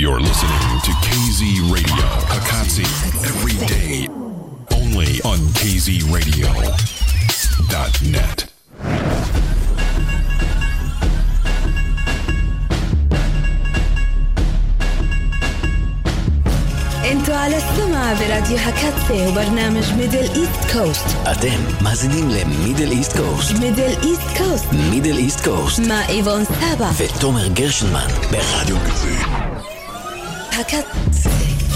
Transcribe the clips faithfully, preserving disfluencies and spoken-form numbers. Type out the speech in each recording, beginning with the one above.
You're listening to K Z Radio, Hakatsi, every day, only on K Z Radio dot net. انتوا على السمع براديو هكاتسي وبرنامج ميدل ايست كوست. אתם מאזינים למידל איסט קוסט. ميدل ايست كوست מידל איסט קוסט. مع إيفون سابا ותומר גרשלמן ברדיו קצה. هكاتسي.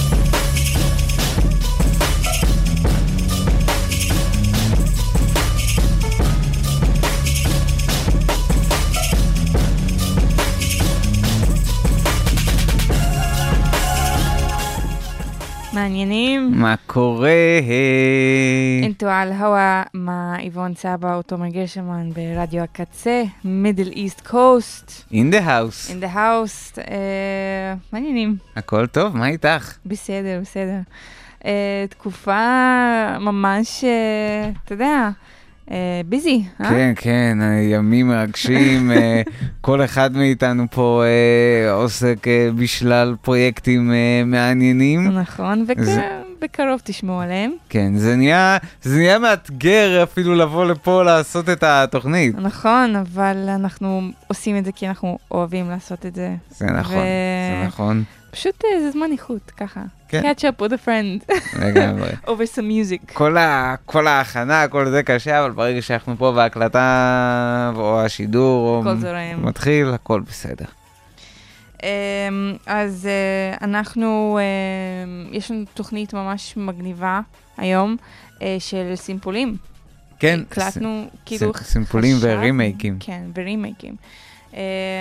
מעניינים? מה קורה? אינטו על הווה מה איבון סבא ותומר גרשלמן ברדיו הקצה, מידל איסט קוסט. In the house. In the house. אה, מעניינים. הכל טוב, מה איתך? בסדר, בסדר. אה, תקופה ממש, אה, אתה יודע, אה, ביזי, אה? כן, כן, ימים מרגשים, אה, כל אחד מאיתנו פה אה, עוסק אה, בשלל פרויקטים אה, מעניינים. נכון, ובקרוב תשמעו עליהם. כן, זה נהיה, זה נהיה מאתגר אפילו לבוא לפה לעשות את התוכנית. נכון, אבל אנחנו עושים את זה כי אנחנו אוהבים לעשות את זה. זה נכון, זה נכון. פשוט זה זמן איכות, ככה. כן. Catch up with a friend. לגמרי. Over some music. כל ה- כל ההכנה, כל זה קשה, אבל ברגע שאנחנו פה בהקלטה, או השידור, הכל או זורם. מתחיל, הכל בסדר. אמ, אז אה, אנחנו, אה, יש לנו תוכנית ממש מגניבה היום אה, של סימפולים. כן, הקלטנו, ס- כאילו, ס- סימפולים חשבנו- ורימייקים. כן, ורימייקים. אמ,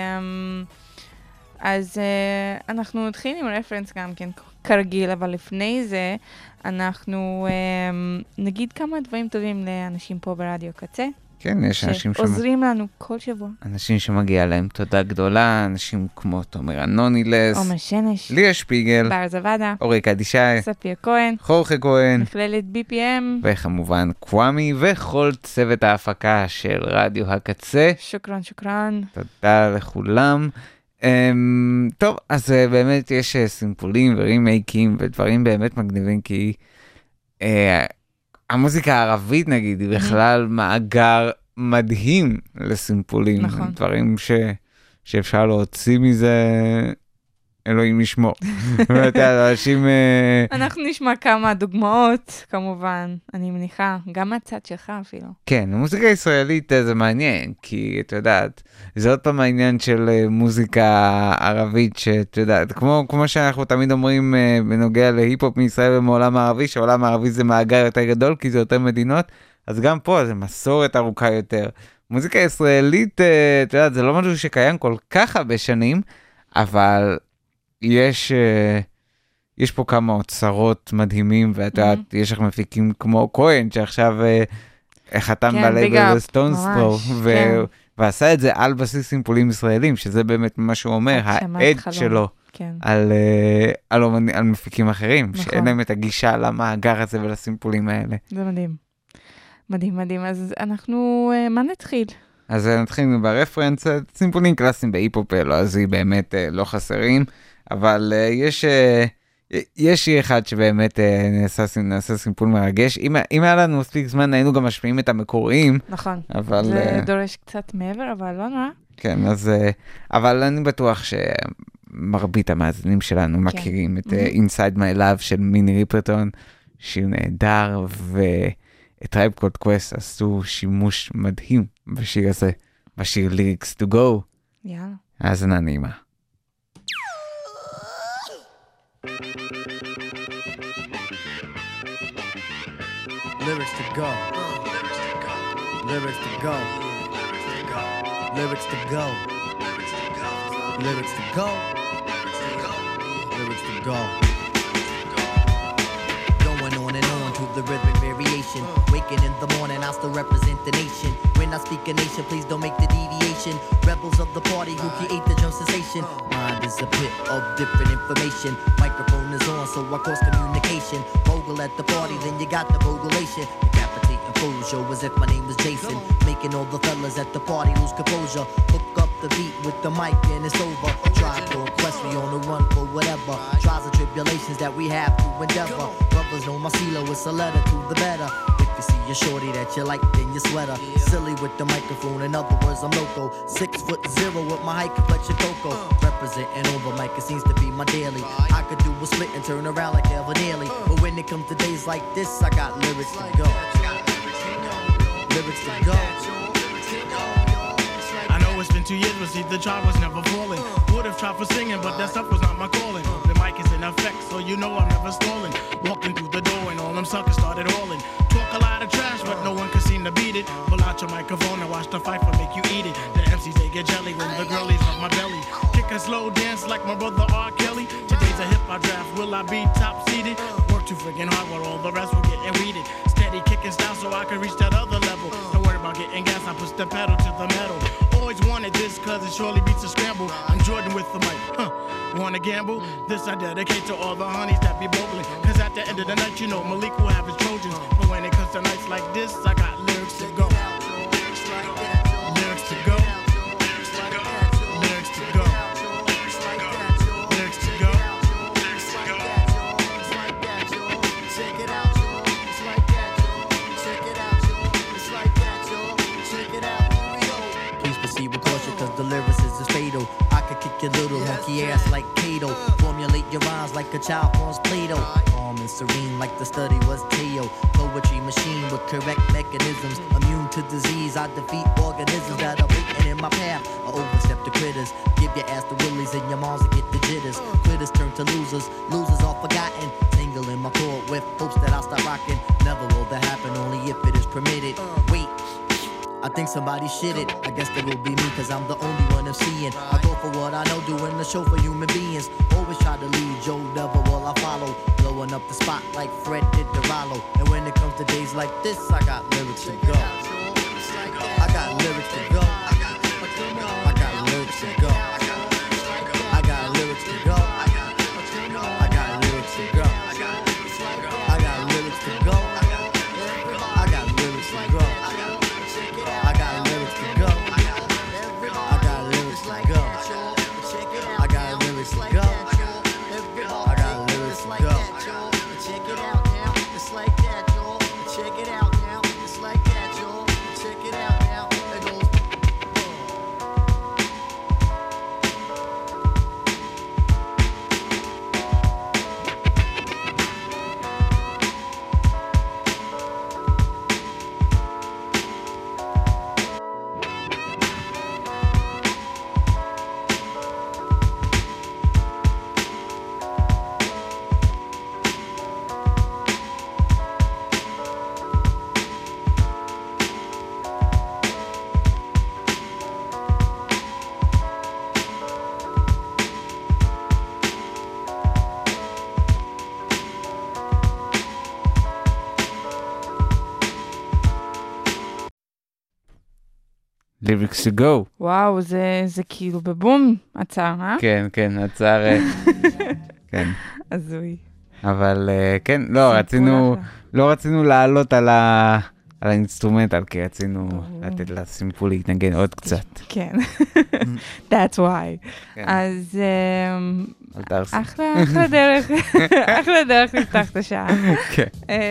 אז uh, אנחנו נתחיל עם רפרנס גם כן כרגיל, אבל לפני זה אנחנו um, נגיד כמה דברים טובים לאנשים פה ברדיו קצה. כן, יש אנשים שמ... שעוזרים לנו כל שבוע. אנשים שמגיע להם תודה גדולה, אנשים כמו תומר אנונילס, עומר שנש, ליה שפיגל, בר זוודה, אורי קדישאי, ספיר כהן, חורכה כהן, מכללת בי פי אם. וכמובן קוואמי וכל צוות ההפקה של רדיו הקצה. שוקרן, שוקרן. תודה לכולם. Um, טוב, אז uh, באמת יש uh, סימפולים ורימייקים ודברים באמת מגניבים, כי uh, המוזיקה הערבית נגיד היא בכלל מאגר מדהים לסימפולים. נכון. דברים ש, שאפשר להוציא מזה, אלוהים ישמור. באמת, אנשים... Uh, אנחנו נשמע כמה דוגמאות, כמובן, אני מניחה, גם מהצד שלך אפילו. כן, המוזיקה הישראלית uh, זה מעניין, כי את יודעת, זה עוד פעם העניין של uh, מוזיקה ערבית, שאת יודעת, כמו, כמו שאנחנו תמיד אומרים uh, בנוגע להיפ-הופ מישראל ומעולם הערבי, שהעולם הערבי זה מאגר יותר גדול, כי זה יותר מדינות, אז גם פה זה מסורת ארוכה יותר. מוזיקה ישראלית, uh, את יודעת, זה לא משהו שקיים כל כך הרבה שנים, אבל יש... Uh, יש פה כמה אוצרות מדהימים, ואת יודעת, mm-hmm. יש לך מפיקים כמו כהן, שעכשיו uh, חתם כן, בלייבל סטונס פרו, כן. ועשה את זה על בסיס סימפולים ישראלים, שזה באמת מה שהוא אומר, העד שלו כן. על, uh, על, אומנ... על מפיקים אחרים, נכון. שאין להם את הגישה למאגר הזה ולסימפולים האלה. זה מדהים. מדהים, מדהים. אז אנחנו, uh, מה נתחיל? אז נתחיל ברפרנס, סימפולים קלאסיים בהיפ-הופ, לא, אז היא באמת uh, לא חסרים, אבל uh, יש... Uh, יש שיר אחד שבאמת אה, נעשה, נעשה סימפול מרגש. אם, אם היה לנו מספיק זמן, היינו גם משמיעים את המקוריים. נכון. אבל... זה אה, דורש קצת מעבר, אבל לא נורא. כן, אז... אה, אבל אני בטוח שמרבית המאזינים שלנו כן. מכירים את אה, Inside My Love של מיני ריפרטון, שיר נהדר, ואת טרייב קולד קווסט עשו שימוש מדהים בשיר הזה, בשיר Lyrics to Go. יאללה. האזנה נעימה. Lyrics to go. Lyrics to go. Lyrics to go. Lyrics to go. Lyrics to go. Going on and on to the rhythmic variation. Waking in the morning, I'll still represent the nation. When I speak a nation, please don't make the deviation. Rebels of the party who create the drum sensation. Mind is a pit of different information. Microphone is on, so I cause communication. Bogle at the party, then you got the bogulation. Decapitating fools, show as if my name was Jason. Making all the fellas at the party lose composure. Hook up the beat with the mic and it's over. Try to quest me on the run for whatever trials and tribulations that we have to endeavor. Brothers know my CeeLo, it's a letter to the better. If you see a shorty that you like, then you sweater. Silly with the microphone, in other words, I'm loco. Six foot zero with my height complexion cocoa. Representing on the mic, it seems to be my daily. I could do a split and turn around like Evan Nearly. But when it comes to days like this, I got lyrics to go. Lyrics to go. I know it's been two years, but see the drive was never falling. Would have tried for singing, but that stuff was not my calling. The mic is in effect, so you know I'm never stalling. Walking through the door and all them suckers started hauling. Talk a lot of trash, but no one could seem to beat it. Pull out your microphone and watch the fight for make you eat it. The M Cs, they get jelly when the girlies rub my belly. Kick a slow dance like my brother R. Kelly. Today's a hip-hop draft, will I be top-seeded? Work too friggin' hard while all the rest will getting weeded. Steady kicking style so I can reach that other level. Don't worry about getting gas, I push the pedal to the metal. Always wanted this cause it surely beats a scramble. I'm Jordan with the mic, huh? Wanna gamble? This I dedicate to all the honeys that be bogling. Cause at the end of the night, you know Malik will have his Trojans. But when it comes to nights like this, I got lyrics to go. Lyrics to go. Lyrics to go. Lyrics to go. Lyrics to go. Check it out, y'all. It's like that, y'all. Check it out, y'all. It's like that, y'all. Check it out, y'all. Please proceed with caution, cause the lyricism is fatal. I could kick your little monkey ass like Kato. Formulate your rhymes like a child forms Play-Doh. Calm and serene like the study was Teo. Poetry machine with correct mechanisms. Immune to disease, I defeat organisms that are waiting in my path. I overstep the critters. Give your ass the willies and your moms to get the jitters. Quitters turn to losers. Losers are forgotten. Tangle in my chord with hopes that I'll start rocking. Never will that happen, only if it is permitted. Wait. I think somebody shit it. I guess that will be me, cause I'm the only one I'm seeing. I go for what I know, doing the show for human beings. Always try to lead, Joe never will I follow. Blowing up the spot like Fred did to Rollo. And when it comes to days like this, I got lyrics to go. I got lyrics to go. I got lyrics to go. I got lyrics to go. I got lyrics to go. I got lyrics to go. I got lyrics to go. I got lyrics to go. I got lyrics to go. I got lyrics to go. I got lyrics to go. Check it out now. It's like that, y'all. Check it out now. It's like that, y'all. Check it out now. It goes. lyrics to go. וואו, זה, זה כאילו בבום עצר, אה? כן, כן, עצר, כן. הזוי. אבל כן, לא, רצינו, לא רצינו לעלות על ה... על האינסטרומנטל, כי רצינו לתת לסימפול להתנגן עוד קצת. כן. That's why. אז אחלה דרך, אחלה דרך לפתח את השעה. כן.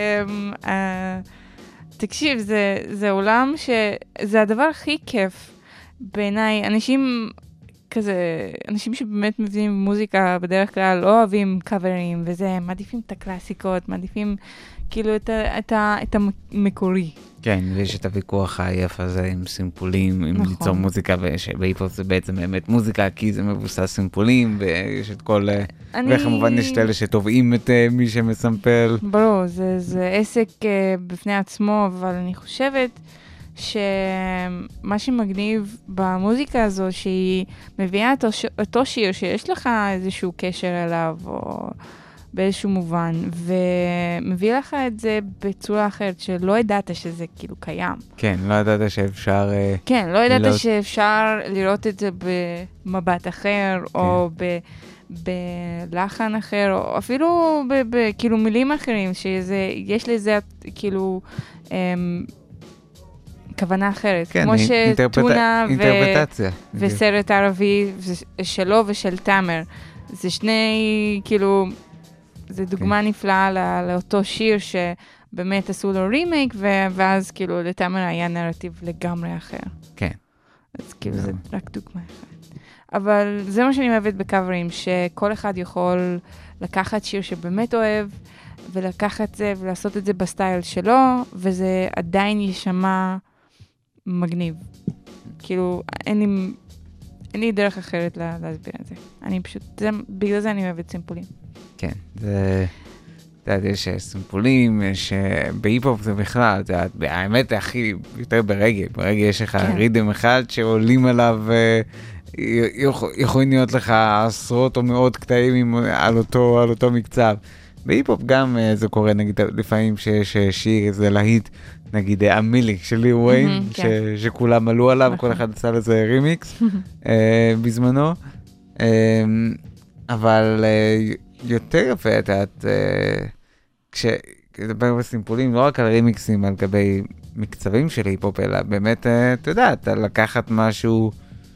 תקשיב, זה עולם שזה הדבר הכי כיף בעיניי. אנשים כזה, אנשים שבאמת מבינים מוזיקה בדרך כלל לא אוהבים קאברים וזה, מעדיפים את הקלאסיקות, מעדיפים כאילו את, את, את המקורי. כן, ויש את הוויכוח העייף הזה עם סימפולים, עם נכון. ליצור מוזיקה, שבהיפ-הופ זה בעצם באמת מוזיקה, כי זה מבוסס סימפולים, ויש את כל... אני... וכמובן יש את אלה שטובעים את uh, מי שמסמפל. ברור, זה, זה עסק uh, בפני עצמו, אבל אני חושבת שמה שמגניב במוזיקה הזו, שהיא מביאה אותו, אותו שיר שיש לך איזשהו קשר אליו, או... באיזשהו מובן, ומביא לך את זה בצורה אחרת, שלא ידעת שזה כאילו קיים. כן, לא ידעת שאפשר... כן, לא ידעת לראות... שאפשר לראות את זה במבט אחר, כן. או ב, בלחן אחר, או אפילו ב, ב, כאילו מילים אחרים, שיש לזה כאילו אמ, כוונה אחרת. כן, כמו שטונה ו... וסרט ערבי שלו ושל תאמר. זה שני, כאילו, זה דוגמה נפלאה לא, לאותו שיר שבאמת עשו לו רימייק, ואז כאילו לתאמר היה נרטיב לגמרי אחר. כן. אז כאילו זה רק דוגמה אחת. אבל זה מה שאני אוהבת בקאברים, שכל אחד יכול לקחת שיר שבאמת אוהב, ולקחת זה ולעשות את זה בסטייל שלו, וזה עדיין יישמע מגניב. כאילו, אין לי, אין לי דרך אחרת לה, להסביר את זה. אני פשוט, זה, בגלל זה אני אוהבת סימפולים. כן, זה, אתה יודע, יש סימפולים, יש, בהיפ-הופ זה בכלל, זה, האמת הכי, יותר ברגע, ברגע יש לך כן. רידם אחד שעולים עליו, יכולים להיות לך עשרות או מאות קטעים על אותו, על אותו מקצב. בהיפ-הופ גם זה קורה, נגיד, לפעמים שיש שיר, איזה להיט, נגיד, המילי של לי וויין, mm-hmm, ש- כן. שכולם עלו עליו, כל אחד עשה לזה רימיקס uh, בזמנו. Uh, אבל uh, יותר יפה, את יודעת, uh, כשדבר בסימפולים, לא רק על רימיקסים, על גבי מקצבים של היפ-הופ, אלא באמת, uh, אתה יודעת, לקחת משהו,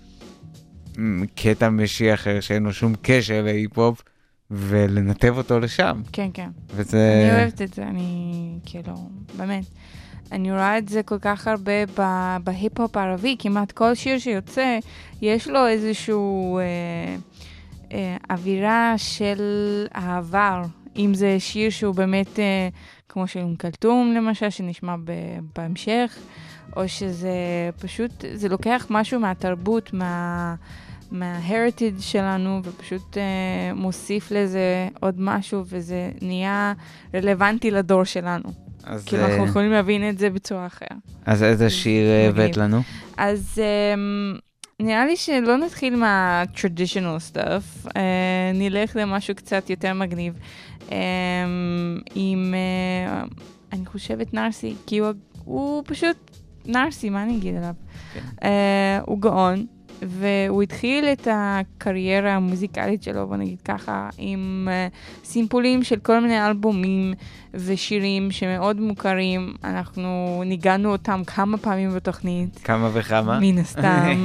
קטע משי אחר, שאין לו שום קשר להיפ-הופ, ולנתב אותו לשם. כן, כן. וזה... אני אוהבת את זה, אני כאילו, באמת. אני רואה את זה כל כך הרבה בהיפ-הופ הערבי, כמעט כל שיר שיוצא, יש לו איזשהו אה, אה, אווירה של העבר. אם זה שיר שהוא באמת, אה, כמו של אום כלתום למשל, שנשמע ב- בהמשך, או שזה פשוט, זה לוקח משהו מהתרבות, מה... מה-heritage שלנו, ופשוט uh, מוסיף לזה עוד משהו, וזה נהיה רלוונטי לדור שלנו. כאילו אנחנו יכולים להבין את זה בצורה אחר. אז איזה שיר הבאת לנו? אז um, נראה לי שלא נתחיל מה-traditional stuff, uh, נלך למשהו קצת יותר מגניב, um, עם, uh, אני חושבת נרסי, כי הוא, הוא פשוט נרסי, מה אני אגיד עליו? Okay. Uh, הוא גאון, והוא התחיל את הקריירה המוזיקלית שלו, בוא נגיד ככה, עם uh, סימפולים של כל מיני אלבומים ושירים שמאוד מוכרים. אנחנו ניגענו אותם כמה פעמים בתוכנית. כמה וכמה? מן הסתם.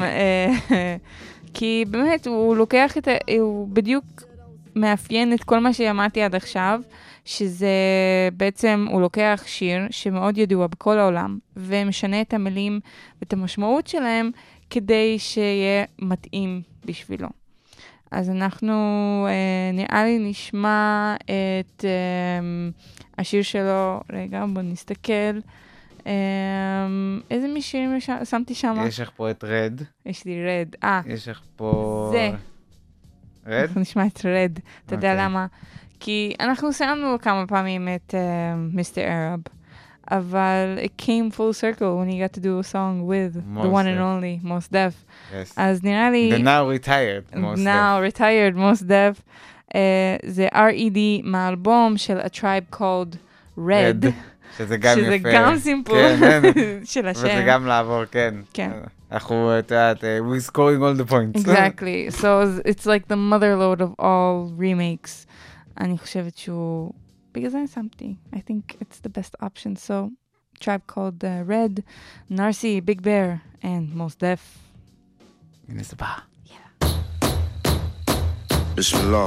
כי באמת, הוא לוקח את ה... הוא בדיוק מאפיין את כל מה שאמרתי עד עכשיו, שזה בעצם, הוא לוקח שיר שמאוד ידוע בכל העולם, ומשנה את המילים ואת המשמעות שלהם, כדי שיהיה מתאים בשבילו. אז אנחנו, אה, נראה לי נשמע את אה, השיר שלו, רגע בוא נסתכל, אה, איזה משירים שמתי שם? יש לך פה את רד. יש לי רד, אה. יש לך פה... זה. רד? אנחנו נשמע את רד, אתה יודע למה? כי אנחנו סיימנו כמה פעמים את מיסטר ערב. אבל it came full circle when he got to do a song with Mos the one Def. And only Mos Def. Yes. אז נראה לי... The now retired Mos Def. Now retired Mos Def. Uh, זה R E D מהאלבום של A Tribe Called Red. Red. שזה גם שזה יפה. שזה גם סימפול כן, של השם. וזה גם לעבור, כן. כן. אנחנו, את יודעת, we're scoring all the points. Exactly. So it's like the motherlode of all remakes. אני חושבת שהוא... Because I something. I think it's the best option. So, Tribe Called uh, Red, Narcy, Big Bear, and Mos Def. In the bar. Yeah. Bismillah.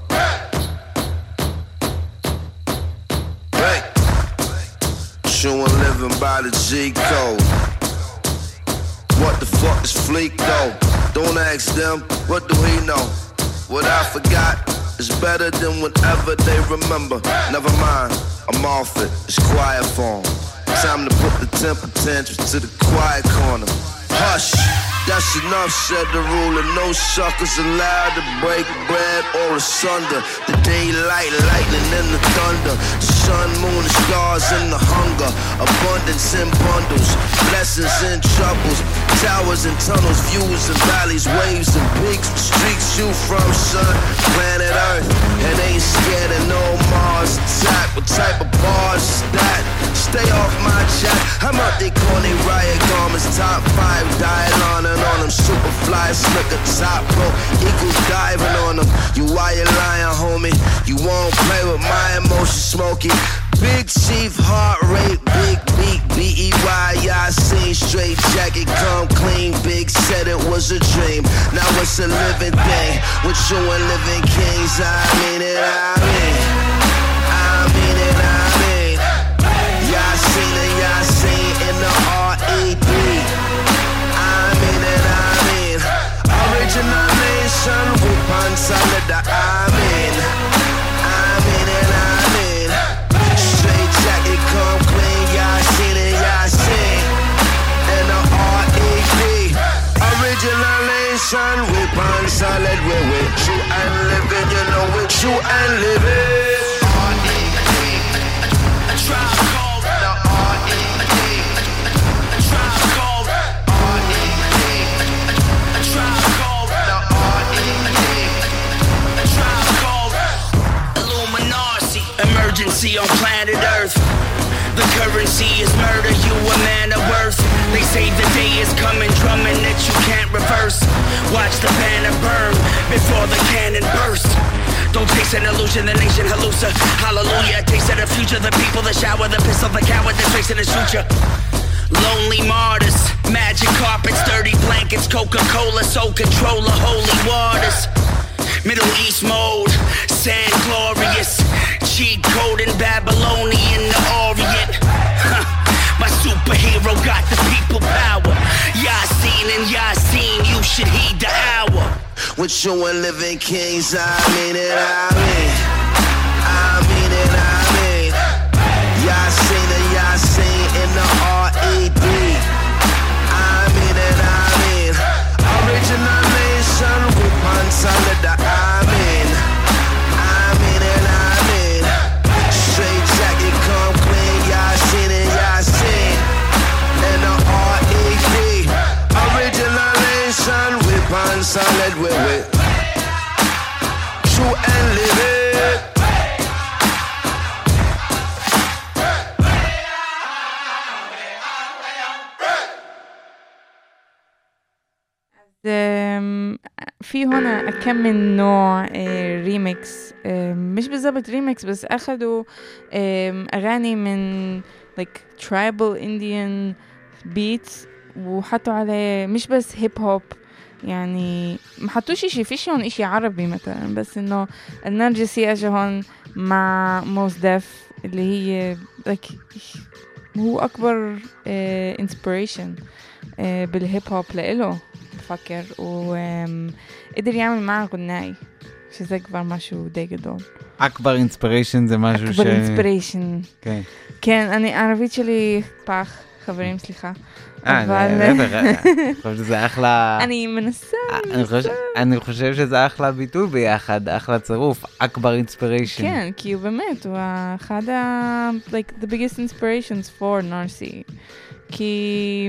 Hey! Chewing living by the G code. What the fuck is Fleek though? Don't ask them, what do he know? What I forgot? It's better than whenever they remember. Never mind, I'm off it. It's quiet form. Time to put the temper tantrums to the quiet corner. Hush, that's enough, said the ruler. No suckers allowed to break bread or asunder. The daylight, lightning and the thunder. The sun, moon, the stars and the hunger. Abundance in bundles, blessings and troubles. Towers and tunnels, views and valleys, waves and peaks. Streaks you from sun, planet Earth. And ain't scared of no Mars attack. What type of bars is that? Stay off my chat. I'm out they corny riot garments. Top five, dial on and on them. Superfly, slicker, top pro. Eagles diving on them. You why you lying, homie? You won't play with my emotions, Smokey. Big chief, heart rate, big beat, beat E Y, I seen straight jacket come clean. Big said it was a dream. Now it's a living thing. With you and living kings, I mean it, I mean. I mean it, I mean. Y'all seen it, y'all seen in the R E B. I mean it, I mean. Original nation with one solid, I mean. I mean it, I mean. Straight jacket come clean, y'all seen it, y'all seen. In the R E B. Original nation with one solid, we with you and living, you know with you and living. R E B. Tribe called the R E B. Tribe called R E B. Tribe called the R E B. Tribe called Illuminati. Emergency on planet Earth. The currency is murder, you a man of worth. They say the day is coming, drumming that you can't reverse. Watch the banner burn before the cannon burst. Don't taste an illusion, the nation hallucina. Hallelujah, taste of the future, the people, the shower, the pistol, the coward that's facing the future. Lonely martyrs, magic carpets, dirty blankets, Coca-Cola, soul controller, holy waters. Middle East mode, sand glorious, cheat code in Babylonian, the Orient. Huh. My superhero got the people power. Yasin and Yasin, you should heed the hour. With you and living kings, I mean it, I mean. I mean it, I mean. Yasin and Yasin in the R E B. I mean it, I mean. Original nation with one solid, I mean. I mean it, I mean. Straight jacket come clean, y'all seen it, y'all seen. In the R E B. Original nation with one solid, we with true and live it. في هنا كم من نوع ريميكس، مش بالضبط ريميكس بس أخذوا أغاني من like tribal Indian beats وحطوا عليه مش بس هيب هوب، يعني ما حطوش إشي فيش هون إشي عربي مثلا، بس إنه النرجسي أجا هون مع موس ديف اللي هي like هو أكبر inspiration بالهيب هوب لإله بفكر، وقدر يعمل معه غنائي שזה כבר משהו די גדול. אכבר אינספיריישן זה משהו ש... אכבר אינספיריישן. כן. כן, אני, הערבית שלי פח, חברים, סליחה. אה, להפך, אני חושב שזה אחלה... אני מנסה, מנסה. אני חושב שזה אחלה ביטוי ביחד, אחלה צירוף, אכבר אינספיריישן. כן, כי הוא באמת, הוא אחד ה... like, the biggest inspirations for Narcy. כי...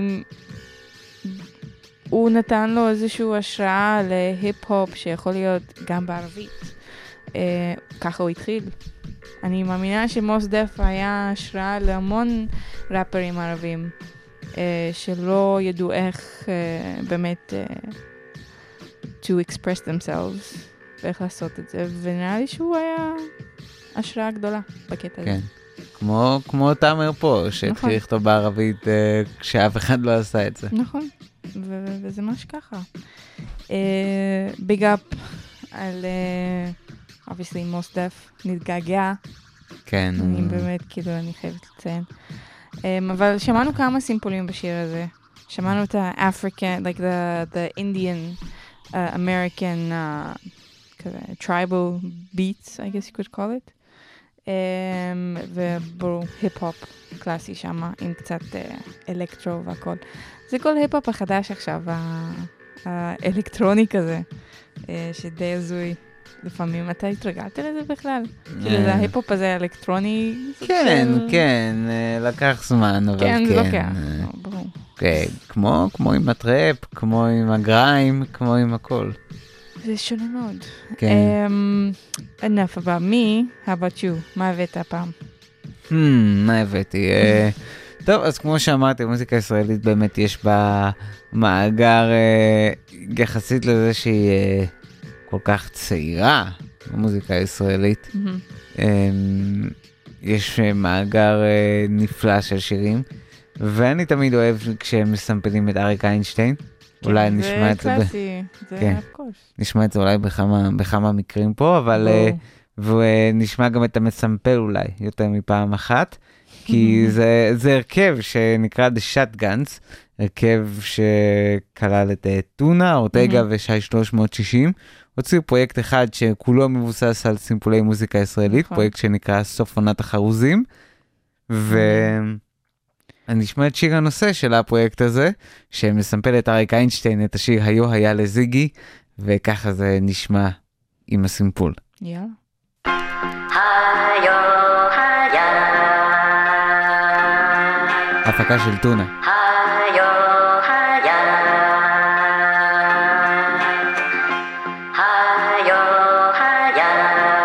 הוא נתן לו איזושהי השראה להיפ-הופ שיכול להיות גם בערבית. אה, ככה הוא התחיל. אני מאמינה שמוס דף היה השראה להמון ראפרים ערבים, אה, שלא ידעו איך אה, באמת אה, to express themselves, ואיך לעשות את זה, ונראה לי שהוא היה השראה גדולה בקטע הזה. כן. כמו, כמו תאמר פה, שהתחיל לכתוב בערבית אה, כשאף אחד לא עשה את זה. נכון. ו- וזה ממש ככה. ביג אפ על, obviously, מוס דף, נתגעגע. כן. אני באמת, כאילו, אני חייבת לציין. אבל שמענו כמה סימפולים בשיר הזה. שמענו את ה-African, like the, the Indian, uh, American, uh, tribal beats, I guess you could call it. וברור, היפ-הופ קלאסי שמה, עם קצת אלקטרו והכל. זה כל היפ-הופ החדש עכשיו, האלקטרוני כזה, שדי הזוי לפעמים. אתה התרגלת לזה בכלל? כאילו זה ההיפ-הופ הזה האלקטרוני? כן, כן, לקח זמן, אבל כן. כן, זה לוקח, ברור. כמו עם הטראפ, כמו עם הגריים, כמו עם הכל. זה שונה מאוד. כן. enough about me, how about you? מה הבאת הפעם? Hmm, מה הבאתי? טוב, אז כמו שאמרתי, מוזיקה ישראלית באמת יש בה מאגר יחסית לזה שהיא כל כך צעירה, המוזיקה הישראלית. יש מאגר נפלא של שירים, ואני תמיד אוהב כשהם מסמפלים את אריק איינשטיין. אולי נשמע את זה. זה קלאסי, זה אפקוש. נשמע את זה אולי בכמה, בכמה מקרים פה, אבל ונשמע גם את המסמפל אולי יותר מפעם אחת, כי זה, זה הרכב שנקרא The Shotguns, הרכב שכלל את טונה, אורטגה ושי שלוש מאות שישים, הוציאו פרויקט אחד שכולו מבוסס על סימפולי מוזיקה ישראלית, פרויקט שנקרא סוף עונת החרוזים, ואני אשמע את שיר הנושא של הפרויקט הזה, שמסמפל את אריק איינשטיין, את השיר היו היה לזיגי, וככה זה נשמע עם הסימפול. יאללה. היו היה הפקה של טונה. היו היה היו היה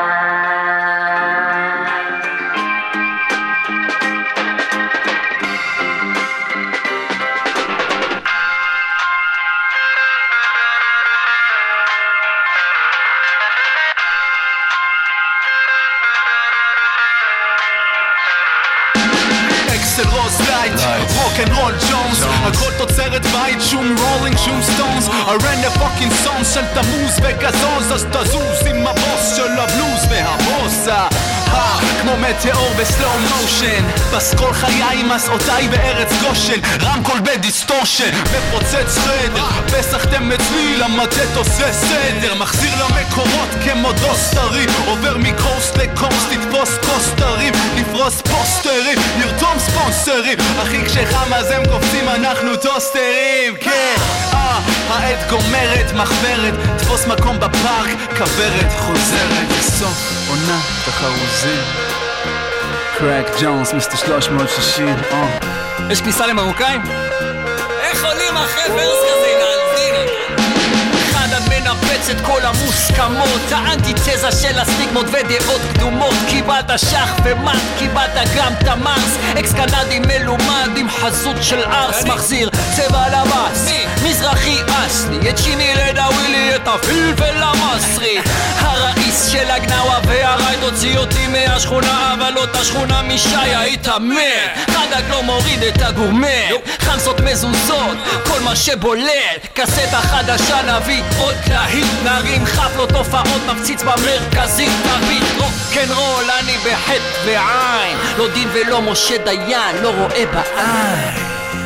אקסל רוז לייט, רוק'נ'רול ג'ונס, הכל תוצרת בית, שום רולינג, שום סטונס, הרנדה פוקינג סונס של תמוז וגזוז, אז תזוז עם הבוס של הבלוז והבוסה, כמו מטאור בסלואו מושן, בסקול חיי מסעותיי בארץ גושן, רמקול בדיסטורשן, מפוצץ חדר, פסחתם אצלי למתת עושה סדר, מחזיר למקורות כמו דוסטרי, עובר מקוסט לקוסט, תתפוס קוסטרים, נפרוס פוסטרים, נרתום ספונסרים, אחי כשחם אז הם קופצים אנחנו טוסטרים, כן, אה, העד גומרת, מחברת, תפוס מקום בפארק, כברת, חוזרת, סוף עונה תחרוזים, קרק ג'ונס, מיסטר שלוש מאות שישים, אה. יש כניסה למרוקאים? איך עולים אחרי ורס כזה, נעלדין? אחד עד מנפץ את כל המוסכמות, האנטיתזה של הסטיגמות ודעות קדומות, קיבלת שח ומט, קיבלת גם את המרס, אקס קנדי מלומד עם חזות של ארס, מחזיר צבע לבס, מזרחי אסלי, את שיני לדאווילי, את הפלפל המסרי, הראיס של הגנאווה והרייד הוציא אותי מהשכונה, אבל אותה שכונה משי היית מת, חדק לא מוריד את הגורמט, חמסות מזוזות, כל מה שבולל, קסטה חדשה נביא עוד להיט, נרים חפלות הופעות מפציץ במרכזית, תרביט רוק'נ'רול, אני בחטא ועין, לא דין ולא משה דיין, לא רואה בעין.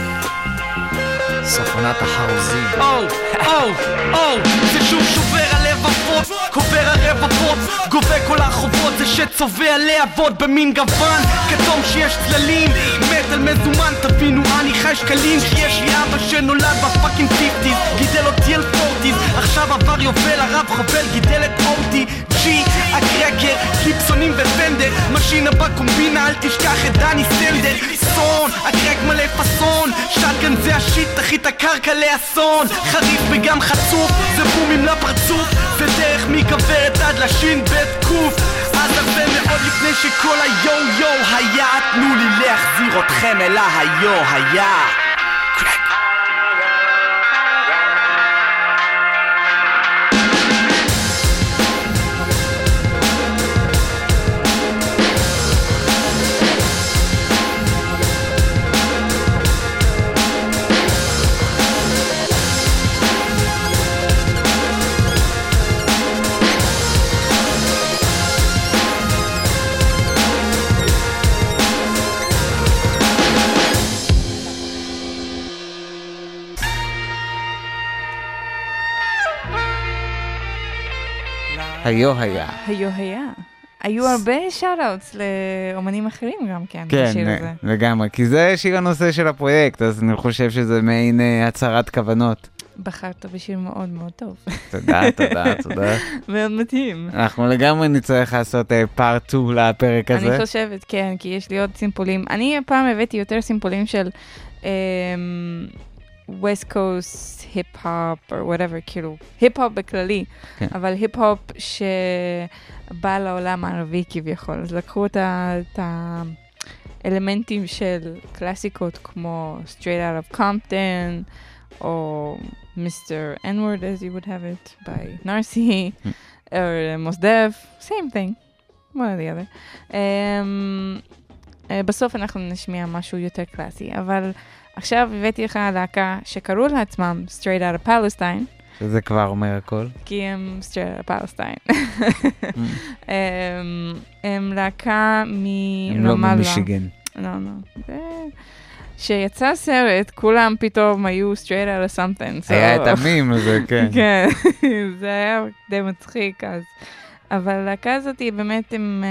סוף עונת החרוזים. או, או, או, זה שוב שובר הלבבות, קובר הרבבות, גובה כל החובות, זה שצובע להבות במין גוון, כתום שיש צללים, מטל מזומן, תבינו אני חי שקלים, שיש לי אבא שנולד בפאקינג פיפטיז, גידל אותי אל פורטיז, עכשיו עבר יובל, הרב חובל, גידל את אורטי, ג'י, הקרקר, קליפסונים ופנדר, משינה בקומבינה, אל תשכח את דני סנדר, סון, הקרק מלא פסון, שטגן זה השיט, תחית הקרקע לאסון, חריף וגם חצוף, זה בומים לפרצוף, זה דרך מכוורת עד לשין בית קוף, אז הרבה מאוד לפני שכל היו יו היה, תנו לי להחזיר אתכם אל היו היה. היו היה. היו היה. היו הרבה שאוט-אוטס לאומנים אחרים גם כן, בשיר הזה. כן, לגמרי, כי זה שיר הנושא של הפרויקט, אז אני חושב שזה מעין הצהרת כוונות. בחרת בשיר מאוד מאוד טוב. תודה, תודה, תודה. מאוד מתאים. אנחנו לגמרי נצטרך לעשות פארט שתיים לפרק הזה. אני חושבת, כן, כי יש לי עוד סימפולים. אני הפעם הבאתי יותר סימפולים של West Coast היפ-הופ, או whatever, כאילו, היפ-הופ בכללי, כן. אבל היפ-הופ שבא לעולם הערבי כביכול. אז לקחו את האלמנטים של קלאסיקות כמו Straight Out of Compton, או מיסטר N-word, as you would have it, by Narcy, or Mos Def, same thing, one or the other. Um, בסוף אנחנו נשמיע משהו יותר קלאסי, אבל עכשיו הבאתי לך להקה שקראו לעצמם Straight Outta Palestine. שזה כבר אומר הכל. כי הם Straight Outta Palestine. הם להקה מרמאללה. הם לא ממישיגן. לא, לא. שיצא סרט, כולם פתאום היו straight out of something. היה את המים הזה, כן. כן, זה היה די מצחיק אז. אבל הלהקה הזאת היא באמת, הם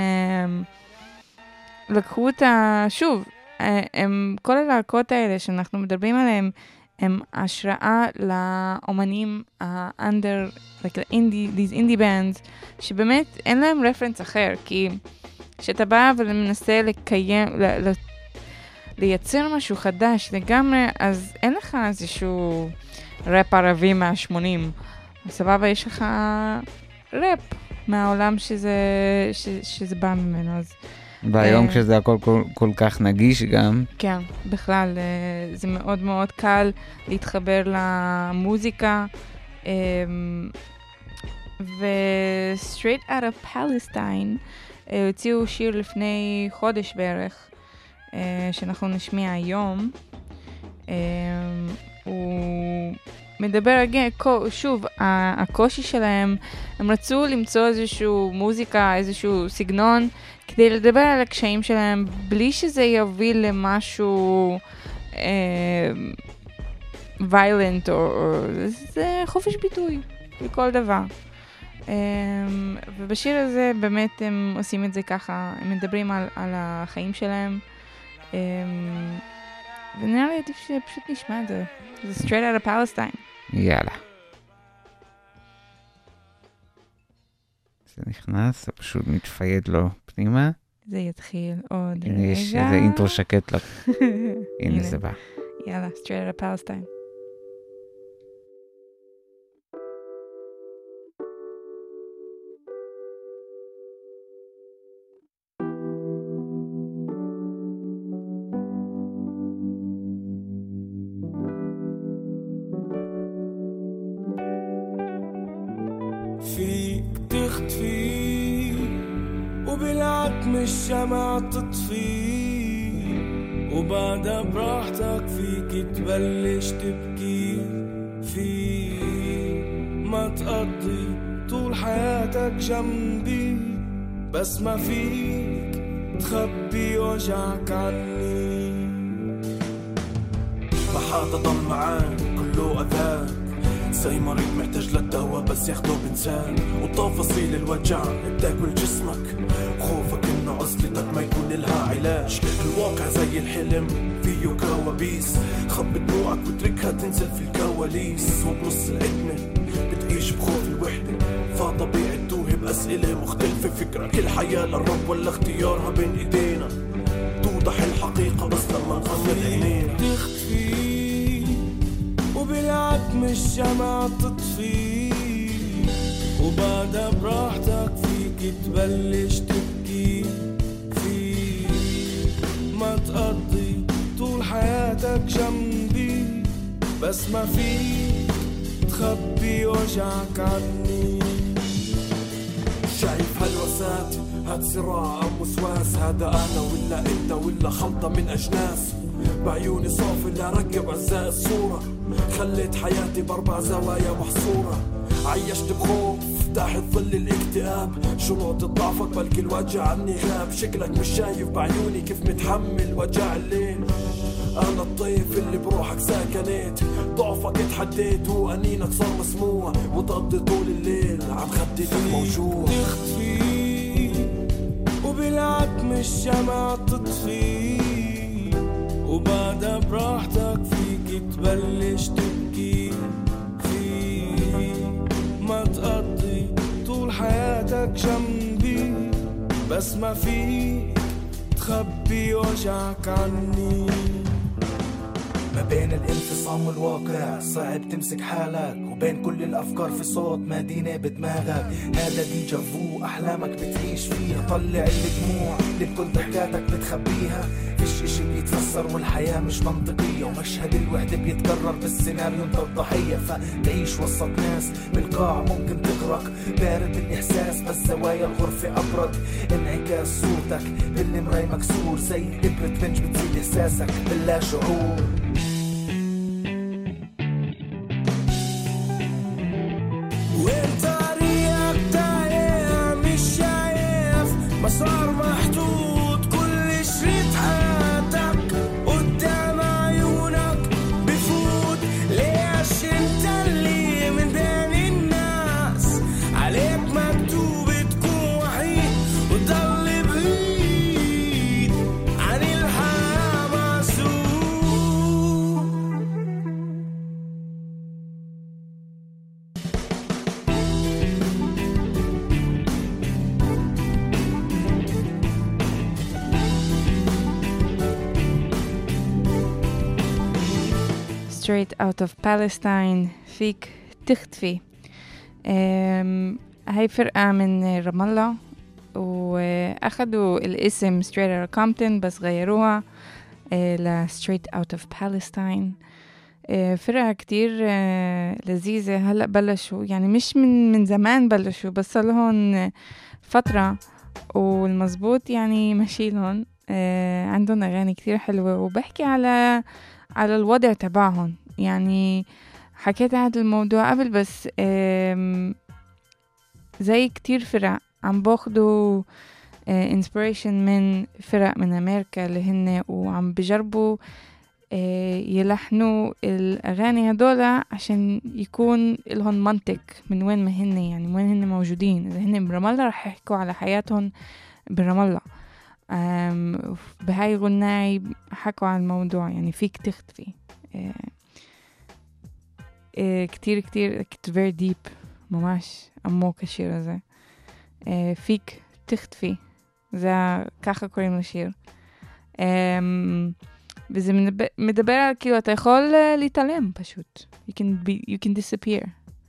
לקחו אותה, שוב, הם, כל הלהקות האלה שאנחנו מדברים עליהם, הם השראה לאומנים ה-under, like the indie, these indie bands, שבאמת אין להם רפרנס אחר, כי כשאתה בא ומנסה לקיים, ל- ל- לייצר משהו חדש לגמרי, אז אין לך איזשהו ראפ ערבי מה-שמונים. סבבה, יש לך ראפ מהעולם שזה, ש- שזה בא ממנו, אז... והיום כשזה הכל כל, כל כך נגיש גם. כן, בכלל, זה מאוד מאוד קל להתחבר למוזיקה. ו-Straight Outta Palestine הוציאו שיר לפני חודש בערך, שאנחנו נשמיע היום. הוא מדבר, שוב, הקושי שלהם, הם רצו למצוא איזשהו מוזיקה, איזשהו סגנון, כדי לדבר על הקשיים שלהם, בלי שזה יוביל למשהו violent, או זה חופש ביטוי, לכל דבר. ובשיר הזה באמת הם עושים את זה ככה, הם מדברים על, על החיים שלהם, ונראה לי עדיף שפשוט נשמע את זה. זה Straight Outta Palestine. יאללה. זה נכנס, זה פשוט מתפייד לו פנימה. זה יתחיל עוד הנה רגע. יש איזה אינטרו שקט לך. הנה זה בא. יאללה, Straight Outta Palestine. فيك تختفي وبالعتم الشمع تطفي وبعدها براحتك فيك تبلش تبكي فيك ما تقضي طول حياتك جنبي بس ما فيك تخبي وجعك عني ما حدا ضل معاك كله أذاك زي مريض محتاج للدواء بس ياخده بنسان وتفاصيل الوجع بتاكل جسمك خوفك انه عزلتك ما يكون لها علاج الواقع زي الحلم فيه كوابيس خبي دموعك وتركها تنزل في الكواليس وبنص العتمة بتعيش بخوف الوحدة فطبيعي توهي بأسئلة مختلفة فكرك الحياة للرب ولا اختيارها بين ايدينا توضح الحقيقة بس لما نغمض عينينا تختفي وبالعتم الشمع تطفي وبعدها براحتك فيك تبلش تبكي فيك ما تقضي طول حياتك جنبي بس ما فيك تخبي وجعك عني شايف هالوسات هاد صراع أو وسواس هذا أنا ولا أنت ولا خلطة من أجناس بعيوني صافي لأركب عزاء الصورة خليت حياتي بأربع زوايا محصورة عيشت بخوف تحت ظل الاكتئاب شروط ضعفك بلكي الوجع عني غاب شكلك مش شايف بعيوني كيف متحمل وجع الليل أنا الطيف اللي بروحك ساكنت ضعفك اتحديت وأنينك صار مسموع وتقضي طول الليل عم خدتك موجوع تختفي وبالعتم الشمع تطفي وبعدها براحتك فيك تبلش تبكي فيك ما تقضي طول حياتك جنبي بس ما فيك تخبي وجعك عني ما بين الانفصام والواقع صعب تمسك حالك وبين كل الأفكار في صوت مدينة بدماغك. هذا ديجا فو أحلامك بتعيش فيها. طلع الدموع اللي بكل ضحكاتك بتخبيها. فيش اشي بيتفسر والحياة مش منطقية، ومشهد الوحدة بيتكرر بالسيناريو انت الضحية. فتعيش وسط ناس بالقاع ممكن تغرق، بارد الإحساس بس زوايا الغرفة أبرد. انعكاس صوتك بالمراية مكسور زي إبرة بنج بتزيد إحساسك باللا شعور. مسار محدود كل شريط حياتك قدام عيونك بفوت. ليش انت اللي من بين الناس عليك مكتوب تكون وحيد وتضل بعيد عن الحياة مسؤول. Straight out of Palestine فيك تختفي. هاي فرقة من رام الله وأخدوا الاسم Straight Outta Compton بس غيروها ل Straight Out of Palestine. فرقة كتير لذيذة. هلأ بلشوا يعني مش من من زمان بلشوا بس لهم فترة والمزبوط يعني ماشيلهم. عندهم أغاني كتير حلوة وبحكي على على الوضع تبعهم. يعني حكيت هذا الموضوع قبل بس زي كتير فرق عم باخدوا inspiration من فرق من أمريكا اللي هن وعم بجربوا يلحنوا الأغاني هدول عشان يكون لهم منطق من وين ما هن يعني وين هن موجودين. إذا هن برام الله رح يحكوا على حياتهم برام الله. بهاي غناي حكوا عن الموضوع يعني فيك تختفي. اه اه كتير كتير very deep ממש עמוק השיר הזה. اه فيك تختفي זה ככה קוראים לשיר. וזה מדבר על כאילו אתה יכול להתעלם פשוט. you can be you can disappear.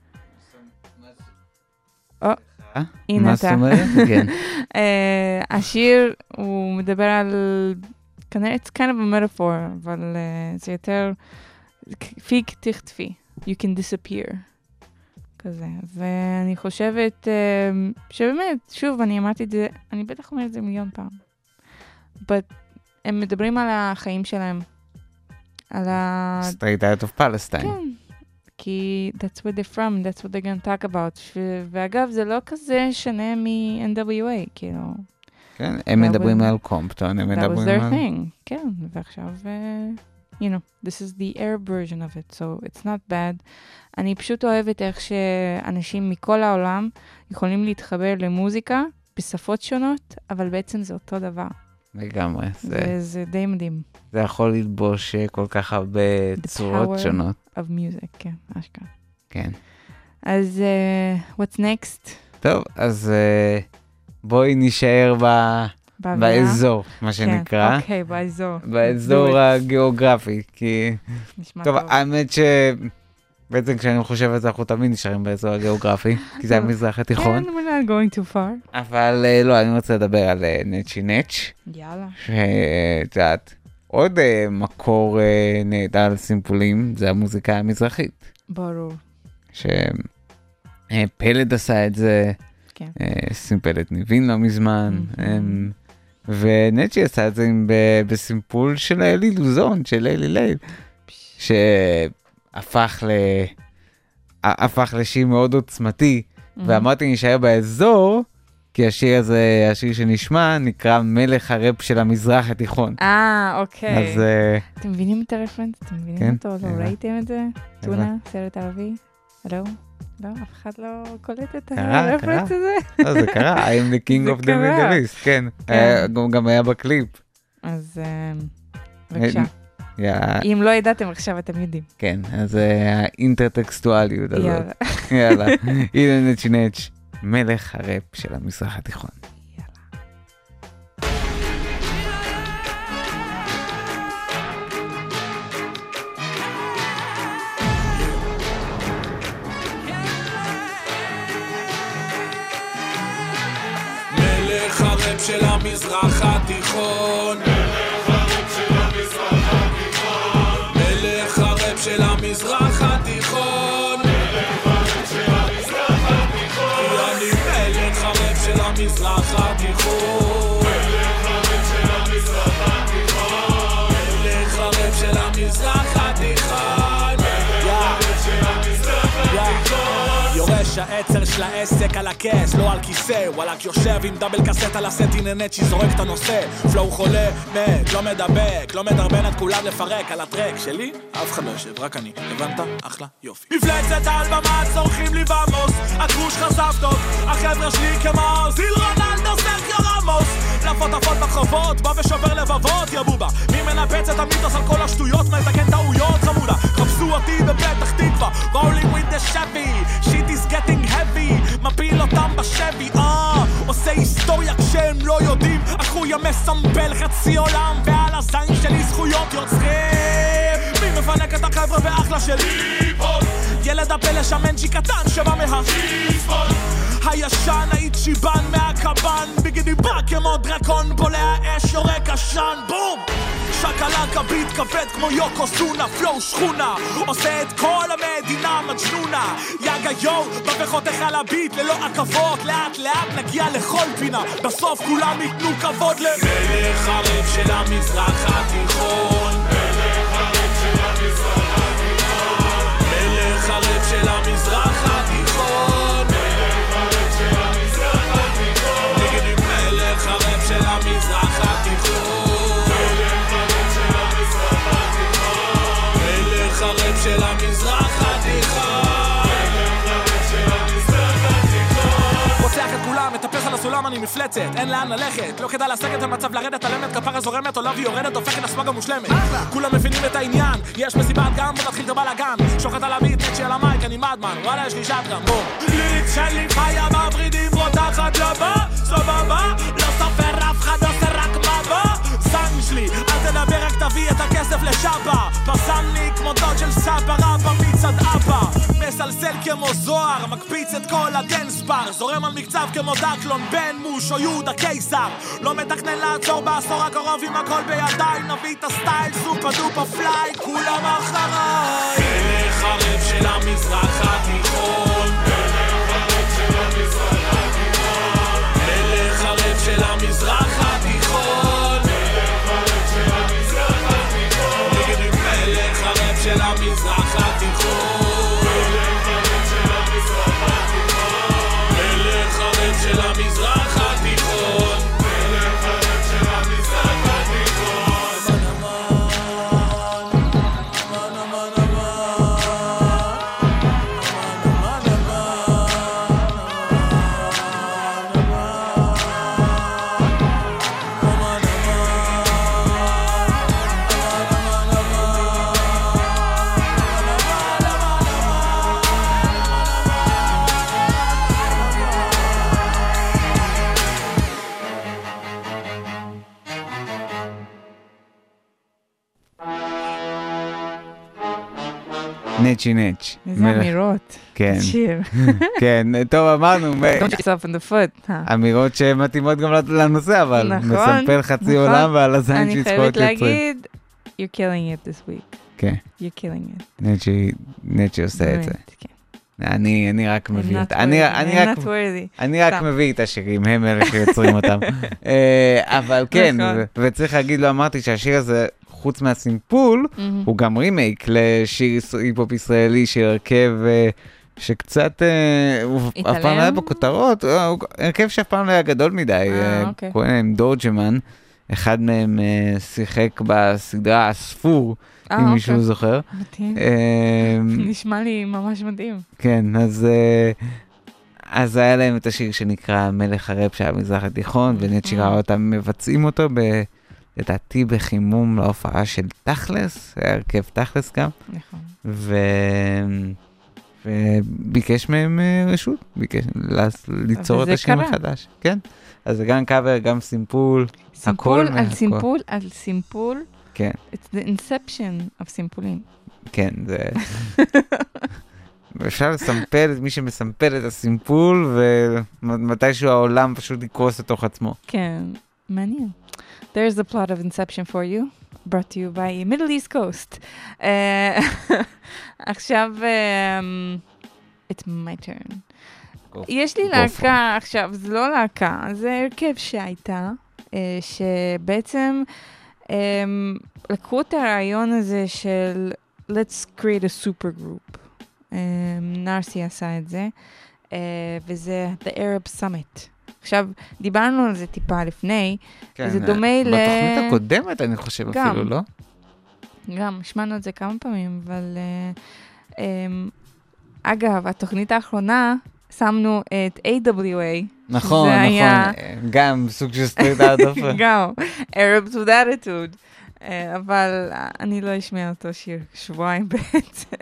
מה זאת אומרת? כן. השיר הוא מדבר על כנראה it's kind of a metaphor אבל זה יותר פיק תختפי you can disappear כזה. ואני חושבת שבאמת שוב אני אמרתי את זה אני בטח אומרת את זה מיליון פעם but הם מדברים על החיים שלהם על ה... Straight Out of Palestine. כן. כי that's where they're from, that's what they're going to talk about. ו- ואגב, זה לא כזה שונה מ-N W A, כאילו. כן, הם מדברים על קומפטון, הם מדברים על... That was their thing, כן. ועכשיו, uh, you know, this is the Arab version of it, so it's not bad. אני פשוט אוהבת איך שאנשים מכל העולם יכולים להתחבר למוזיקה בשפות שונות, אבל בעצם זה אותו דבר. לגמרי. זה, זה די מדהים. זה יכול ללבוש כל כך הרבה צורות שונות. of music, כן, אשכרה. כן. אז uh, what's next? טוב, אז uh, בואי נשאר ב... באזור, מה שנקרא. אוקיי, באזור. באזור הגיאוגרפי, כי... טוב, האמת ש... בעצם כשאני חושב על זה, אנחנו תמיד נשארים באזור הגיאוגרפי, כי זה המזרח התיכון. כן, we're not going too far. אבל לא, אני רוצה לדבר על נצ'י נץ'. יאללה. שאת יודעת, עוד מקור נהדר לסימפולים, זה המוזיקה המזרחית. ברור. שפלד עשה את זה, סימפלת ניבין לא מזמן, ונצ'י עשה את זה בסימפול של אלי לוזון, של אלי לייב, שהפך ל... הפך לשיר מאוד עוצמתי, ואמרתי נשאר באזור, כי השיר הזה, השיר שנשמע, נקרא מלך הראפ של המזרח התיכון. אה, אוקיי. אז... אתם מבינים את הרפרנס? אתם מבינים אותו? לא ראיתם את זה? טונה, סרט ערבי? לא? לא, אף אחד לא קולט את הרפרנס הזה? לא, זה קרה. I am the king of the Middle East, כן. גם היה בקליפ. אז בבקשה. אם לא ידעתם, עכשיו אתם יודעים. כן, אז האינטרטקסטואליות הזאת. יאללה. הנה נצ'י נץ'. מלך הראפ של המזרח התיכון. הראפ של המזרח התיכון, מלך הראפ של המזרח התיכון, כי אני מלך הראפ של המזרח התיכון, מלך הראפ של המזרח התיכון, יורש העצר של העסק על הכס, לא על כיסא, וואלק יושב עם דאבל קסט על הסט, הנה נצ'י זורק את הנושא, פלואו חולה, מת, לא מדבק, לא מדרבן את כולם לפרק על הטרק שלי, אף אחד לא יושב, רק אני, הבנת? אחלה, יופי. מפלצת על במה, צורכים לי במוס, הקרוש חשף טוב, החבר'ה שלי כמו זיל רונלדו, סרקיו רמוס, לפות אפות בחובות, בא ושובר לבבות, יא בובה, מי מנפץ את המיתוס על כל השטויות, מתקן טעויות חמודה, חפשו אותי בפתח תקווה, rolling with the Chevy, shit is getting heavy, מפיל אותם בשבי, אה, עושה היסטוריה כשהם לא יודעים, אחוי המסמבל חצי עולם, ועל הזין שלי זכויות יוצרים, מי מפנק את החבר'ה באחלה שלי, ילד הפלא שמנג'י קטן שבא מהשיספון, הישן האיצ'יבן מהקבן, בגידי בא כמו דרקון, בולע אש יורק עשן, בום! שקלקה ביט כבד כמו יוקו סונה, פלואו שכונה, עושה את כל המדינה מג'נונה, יגה יו, בפחותך על הביט, ללא עקבות, לאט לאט נגיע לכל פינה, בסוף כולם ייתנו כבוד למלך הראפ של המזרח התיכון, מלך הראפ של המזרח התיכון, מלך הראפ של המזרח התיכון, מלך הראפ של המזרח התיכון, נגד מלך הראפ של המזרח התיכון, הראפ של המזרח התיכון, הראפ של המזרח התיכון, פוצח את כולם, מטפס על הסולם, אני מפלצת, אין לאן ללכת, לא כדאי לסגת במצב לרדת, הלמת כפרה זורמת, עולה ויורדת, הופכת לסמגה מושלמת, כולם מבינים את העניין, יש מסיבת גם, בוא נתחיל את הבלגן, שוחט על הביט, נצ'י על המייק, אני מדמן, וואלה יש לי שטרם, בום, ליט שלי חיה מברידים, רותחת לבא, סבבה, לא סופר אף אחד עושה רק מבא, סנג שלי, אל תדבר רק תביא את הכסף לשאפה, פסמני כמו דוד של סבא רבא מצד אבא, מסלסל כמו זוהר, מקפיץ את כל הדנס בר, זורם על מקצב כמו דקלון, בן מוש או יהודה קיסר, לא מתכנן לעצור בעשור הקרוב עם הכל בידיי, נביא את הסטייל סופה דופה פליי, כולם אחריי, מלך הראפ של המזרח התיכון, מלך הראפ של המזרח התיכון, מלך הראפ של המזרח התיכון, מלך הראפ של המזרח התיכון, נגד מלך הראפ של המזרח התיכון, מלך הראפ של המזרח התיכון, מלך הראפ של המזרח התיכון, מלך הראפ של המזרח התיכון, אמן אמן אמן נצ'י נצ'. איזה אמירות. כן. שיר. כן, טוב, אמרנו. Don't shoot yourself in the foot. אמירות שמתאימות גם לנושא, אבל מסמפל חצי עולם ועל הזין של זכויות יוצרים. אני חייבת להגיד, you're killing it this week. כן. You're killing it. נצ'י, נצ'י עושה את זה. אני, אני רק מביא את, אני, אני רק, אני רק מביא את השירים, הם אלה שיוצרים אותם. אבל כן, וצריך להגיד, לא אמרתי שהשיר הזה, חוץ מהסימפול, הוא גם רימייק לשיר היפ-הופ ישראלי של הרכב שקצת, אף פעם לא היה בכותרות, הרכב שאף פעם לא היה גדול מדי, קוראים להם דורג'מן, אחד מהם שיחק בסדרה הספור, אם מישהו זוכר. מתאים. נשמע לי ממש מדהים. כן, אז אז היה להם את השיר שנקרא מלך הראפ של המזרח התיכון, ונצ'י ראה אותם מבצעים אותו לדעתי בחימום להופעה של תכלס, היה הרכב תכלס גם. נכון. וביקש מהם רשות, ביקש ליצור את השיר מחדש. כן, אז זה גם קאבר, גם סימפול. סימפול על סימפול על סימפול. כן. It's the inception of סימפולים. כן, זה... ואפשר לסמפל את מי שמסמפל את הסימפול, ומתישהו העולם פשוט יקרוס לתוך עצמו. כן, מעניין. There's the plot of Inception for you, brought to you by Middle East Coast. עכשיו, it's my turn. יש לי להקה, עכשיו, זה לא להקה, זה הרכב שהייתה, שבעצם לקחו את הרעיון הזה של let's create a super group. נארסי עשה את זה, וזה The Arab Summit. עכשיו, דיברנו על זה טיפה לפני, וזה דומה ל... בתוכנית הקודמת, אני חושב אפילו, לא? גם, שמענו את זה כמה פעמים, אבל... אגב, התוכנית האחרונה, שמנו את A W A. נכון, נכון. גם סוג של סטריט ארט. גם, Arabs with Attitude. אבל אני לא אשמע אותו שיר שבועיים בעצם.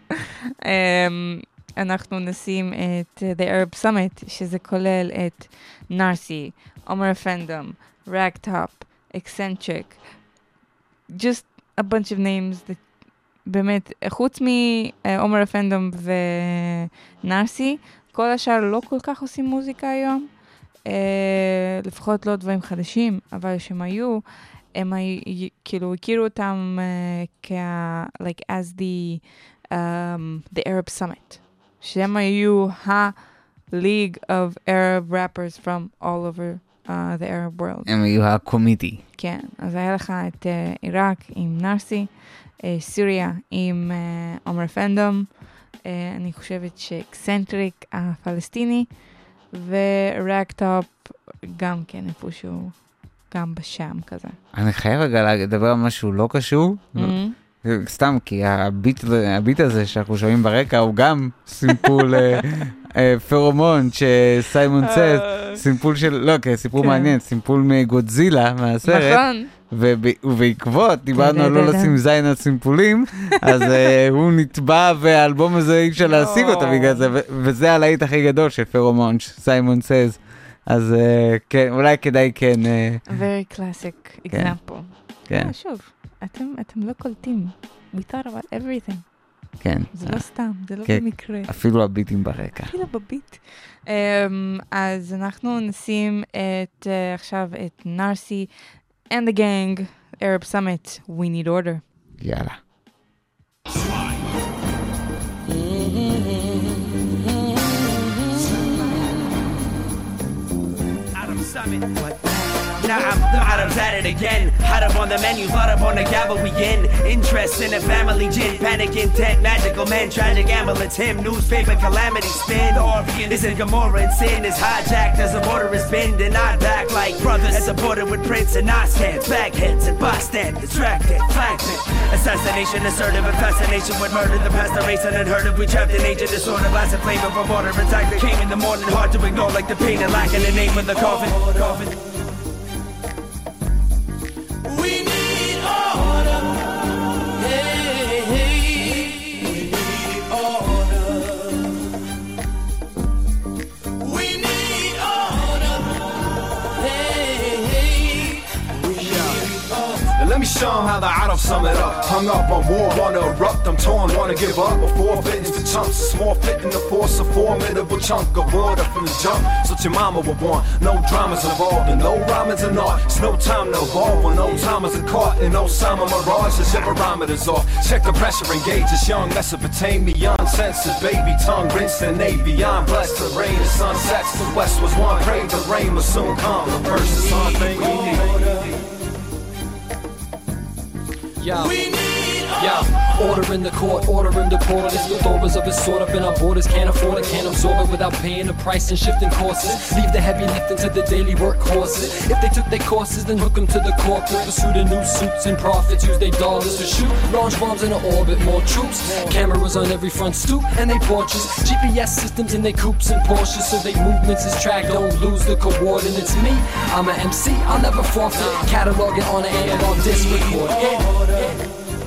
אנחנו נשים את The Arab Summit, שזה כולל את נארסי, עומר אפנדם, Ragtop, Eccentric, just a bunch of names that באמת, חוץ מעומר אפנדם ונארסי, כל השאר לא כל כך עושים מוזיקה היום, לפחות לא דברים חדשים, אבל שהם היו, הם כאילו הכירו אותם כ- like as the um, the Arab Summit. שהם היו ה-League of Arab rappers from all over uh, the Arab world. הם היו ה-Committee. כן, אז היה לך את uh, עיראק עם נארסי, uh, סיריה עם uh, עומר אפנדם, uh, אני חושבת שאקסנטריק הפלסטיני, וראגטופ גם כן איפשהו, גם בשם כזה. אני חייב רגע לדבר על משהו לא קשור, mm-hmm. סתם כי הביט, הביט הזה שאנחנו שומעים ברקע הוא גם סימפול פרומון שסיימון סז, סימפול של, לא, כי סיפור מעניין, סימפול מגודזילה מהסרט. נכון. ובעקבות, דיברנו על לא לשים זין על סימפולים, אז הוא נטבע והאלבום הזה אי אפשר להשיג אותה בגלל זה, וזה הלהיט הכי גדול של פרומון, סיימון סז. אז כן, אולי כדאי כן... very classic example. כן. שוב, אתם לא קולטים. We thought about everything. כן. זה לא סתם, זה לא במקרה. אפילו הביטים ברקע. אפילו בביט. אז אנחנו נשים את עכשיו את נארסי and the gang, Arab Summit, We Need Order. יאללה. Summit. What? Now I'm the Arabs at it again. Hot up on the menu, hot up on the gavel we in. Interest in a family gin, panic intent, magical man, tragic ambulance, him, newspaper calamity spin. The Orphean is in Gomorrah and sin is hijacked as a motor is bend and I back like brothers. As a border with Prince and I stand, backheads and bystand, distracted, flagman. Assassination, assertive, and fascination with murder. The past the race and unheard of. We trapped in age of disorder, blast and flame of a border attack that came in the morning, hard to ignore like the pain and lack in the name of the coffin. coffin. We need order. Hey, hey. We need order. We need order. Hey, hey. We need order. Now let me show them how the Arab sum it up. Hung up on war, wanna erupt. I'm torn, wanna give up. Before fitting to chunks, it's more fitting to force a formidable chunk of water from the jump. So your mama would want no dramas involved and no rhymes and art. It's no time to evolve when no timers are caught. And Osama Mirage, the zip barometers off. Check the pressure, engage this young Mesopotamian senses. Baby tongue, rinsed in avion. Blessed the rain, the sun sets. The west was one, pray the rain will soon come. The verse is on thing we need. Yo. We need Yo, order in the court, order in the porters with orders of his sort up in our borders. Can't afford it, can't absorb it without paying the price and shifting courses. Leave the heavy lifting to the daily workhorses. If they took their courses, then hook them to the corporate. Pursue the new suits and profits. Use their dollars to shoot launch bombs in orbit. More troops, cameras on every front stoop and they porches. G P S systems in their coupes and Porsches, so they movements is tracked. Don't lose the coordinates. Me, I'm an M C, I'll never forfeit. Cataloging on an analog disc record. Yeah, yeah.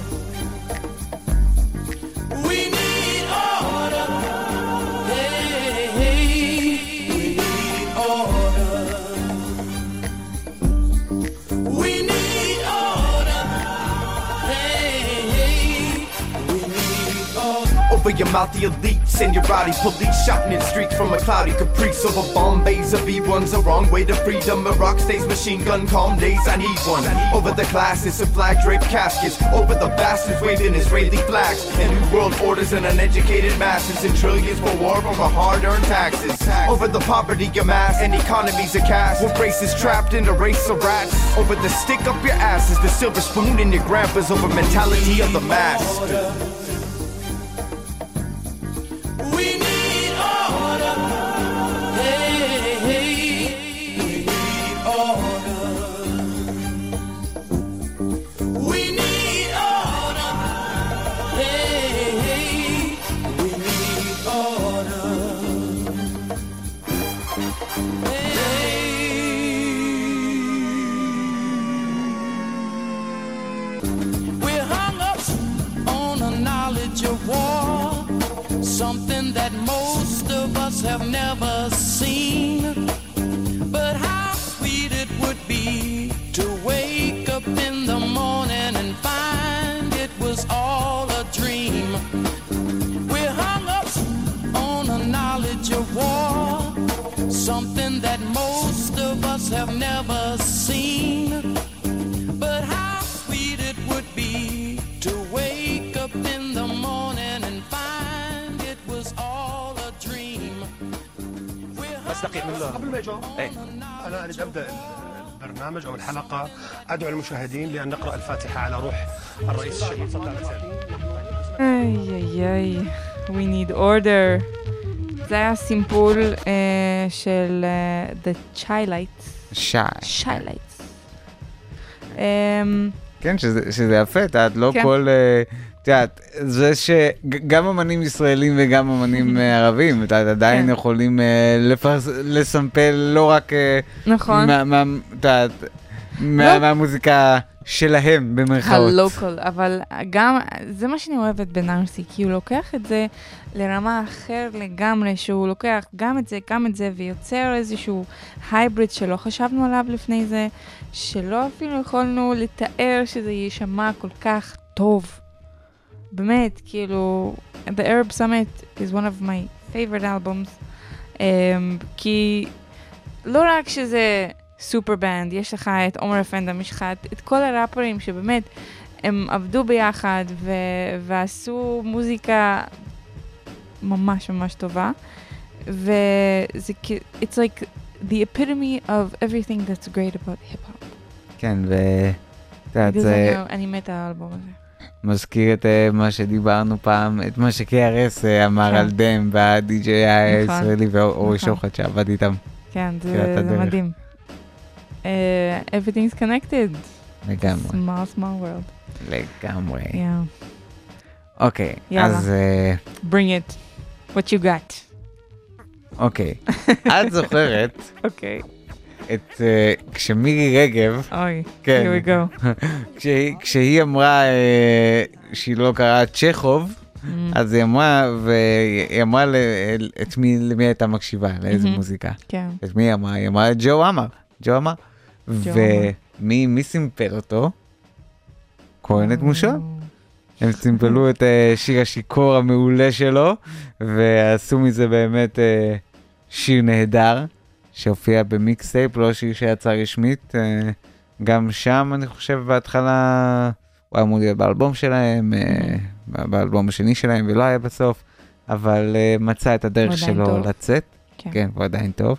We need order. Hey, hey. We need order. We need order. Hey, hey. We need order. Over your mouthy elites and your rowdy police shouting in streets from a cloudy caprice over Bombay's a B one's a wrong way to freedom. A rock stays machine gun calm days. I need one over the classes and flag draped caskets, over the bastards waving Israeli flags, and new world orders and uneducated masses, and trillions for war from our hard-earned taxes. Over the poverty amassed and economies of cash, with races trapped in a race of rats. Over the stick up your ass is the silver spoon in your grandpa's, over mentality of the mass. We need order. Hey, hey, we need order. We need order. Hey, hey, we need order. We're hung up on a knowledge of war, something that most of us have never seen. But how sweet it would be to wake up in the morning and find it was all a dream. We're hung up on a knowledge of war, something that most of us have never seen. But how sweet it would be to wake up in the morning and find it was all a dream. بس دقيقة من الله قبل ما يجوا أنا أريد أبدأ البرنامج أو الحلقة. أدعو المشاهدين لأن نقرأ الفاتحة على روح الرئيس الشهيد. تفضل איי איי איי, we need order. זה היה סימפול uh, של uh, The Chi-Lights. שי. Chi-Lights. Um, כן, שזה, שזה יפה, את יודעת, לא כן. כל... את יודעת, זה שגם אמנים ישראלים וגם אמנים ערבים, את יודעת, עדיין כן. יכולים לפרס, לסמפל לא רק... נכון. מה, מה, את יודעת, מה, מהמוזיקה שלהם, במרכאות. הלוקל, אבל גם, זה מה שאני אוהבת בנרסי, כי הוא לוקח את זה לרמה אחר לגמרי, שהוא לוקח גם את זה, גם את זה, ויוצר איזשהו הייבריד שלא חשבנו עליו לפני זה, שלא אפילו יכולנו לתאר שזה יישמע כל כך טוב. באמת, כאילו, The Arab Summit is one of my favorite albums, um, כי לא רק שזה סופר בנד, יש לך את עומר אפנדם, יש לך את, את כל הראפרים שבאמת הם עבדו ביחד ו- ועשו מוזיקה ממש ממש טובה, וזה it's like the epitome of everything that's great about hip-hop. כן, ו... זה... אני מתה האלבום הזה. מזכיר את מה שדיברנו פעם, את מה ש-קי אר אס אמר על דם והדי-ג'יי הישראלי ואורי שוחט שעבד איתם. כן, זה מדהים. Everything's connected. לגמרי. Small, small world. לגמרי. Yeah. אוקיי, אז... Bring it. What you got. אוקיי. את זוכרת... אוקיי. את כשמירי רגב, אוי, כן, here we go. כשהיא אמרה שהיא לא קראה צ'כוב, אז היא אמרה, והיא אמרה את מי, למי הייתה מקשיבה, לאיזה מוזיקה. כן. את מי היא אמרה? היא אמרה את ג'ו אמר. ג'ו אמר. ומי סימפל אותו? כהנת מושון. הם סימפלו את שיר השיכור המעולה שלו, ועשו מזה באמת שיר נהדר. שהופיע במיקסטייפ, לא שיר שיצא רשמית, גם שם אני חושב בהתחלה, הוא היה אמור להיות באלבום שלהם, באלבום השני שלהם, ולא היה בסוף, אבל מצא את הדרך שלו לצאת, כן, הוא עדיין טוב,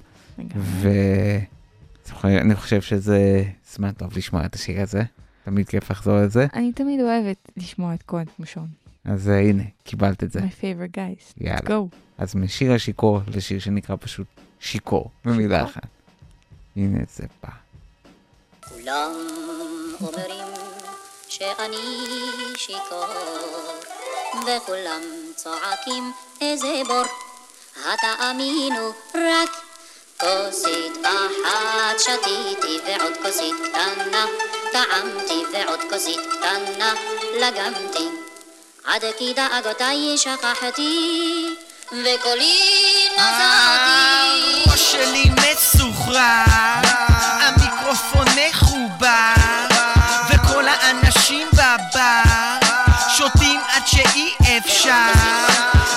ואני חושב שזה זמן טוב לשמוע את השיר הזה, תמיד כיף לחזור את זה. אני תמיד אוהבת לשמוע את כהן מושון. אז הנה, קיבלת את זה. My favorite guys, יאללה. let's go. אז משיר השיקור לשיר שנקרא פשוט שיקור, במילה אחת. הנה זה בא. כולם אומרים שאני שיקור, וכולם צועקים איזה בור, התאמינו רק כוסית אחת שתיתי ועוד כוסית קטנה, טעמתי ועוד כוסית קטנה, לגמתי, עד כי דאגותיי שכחתי, וקולי נזעתי. ראש שלי מסוחרר, המיקרופון מחובר, וכל האנשים בבר שותים עד שאי אפשר,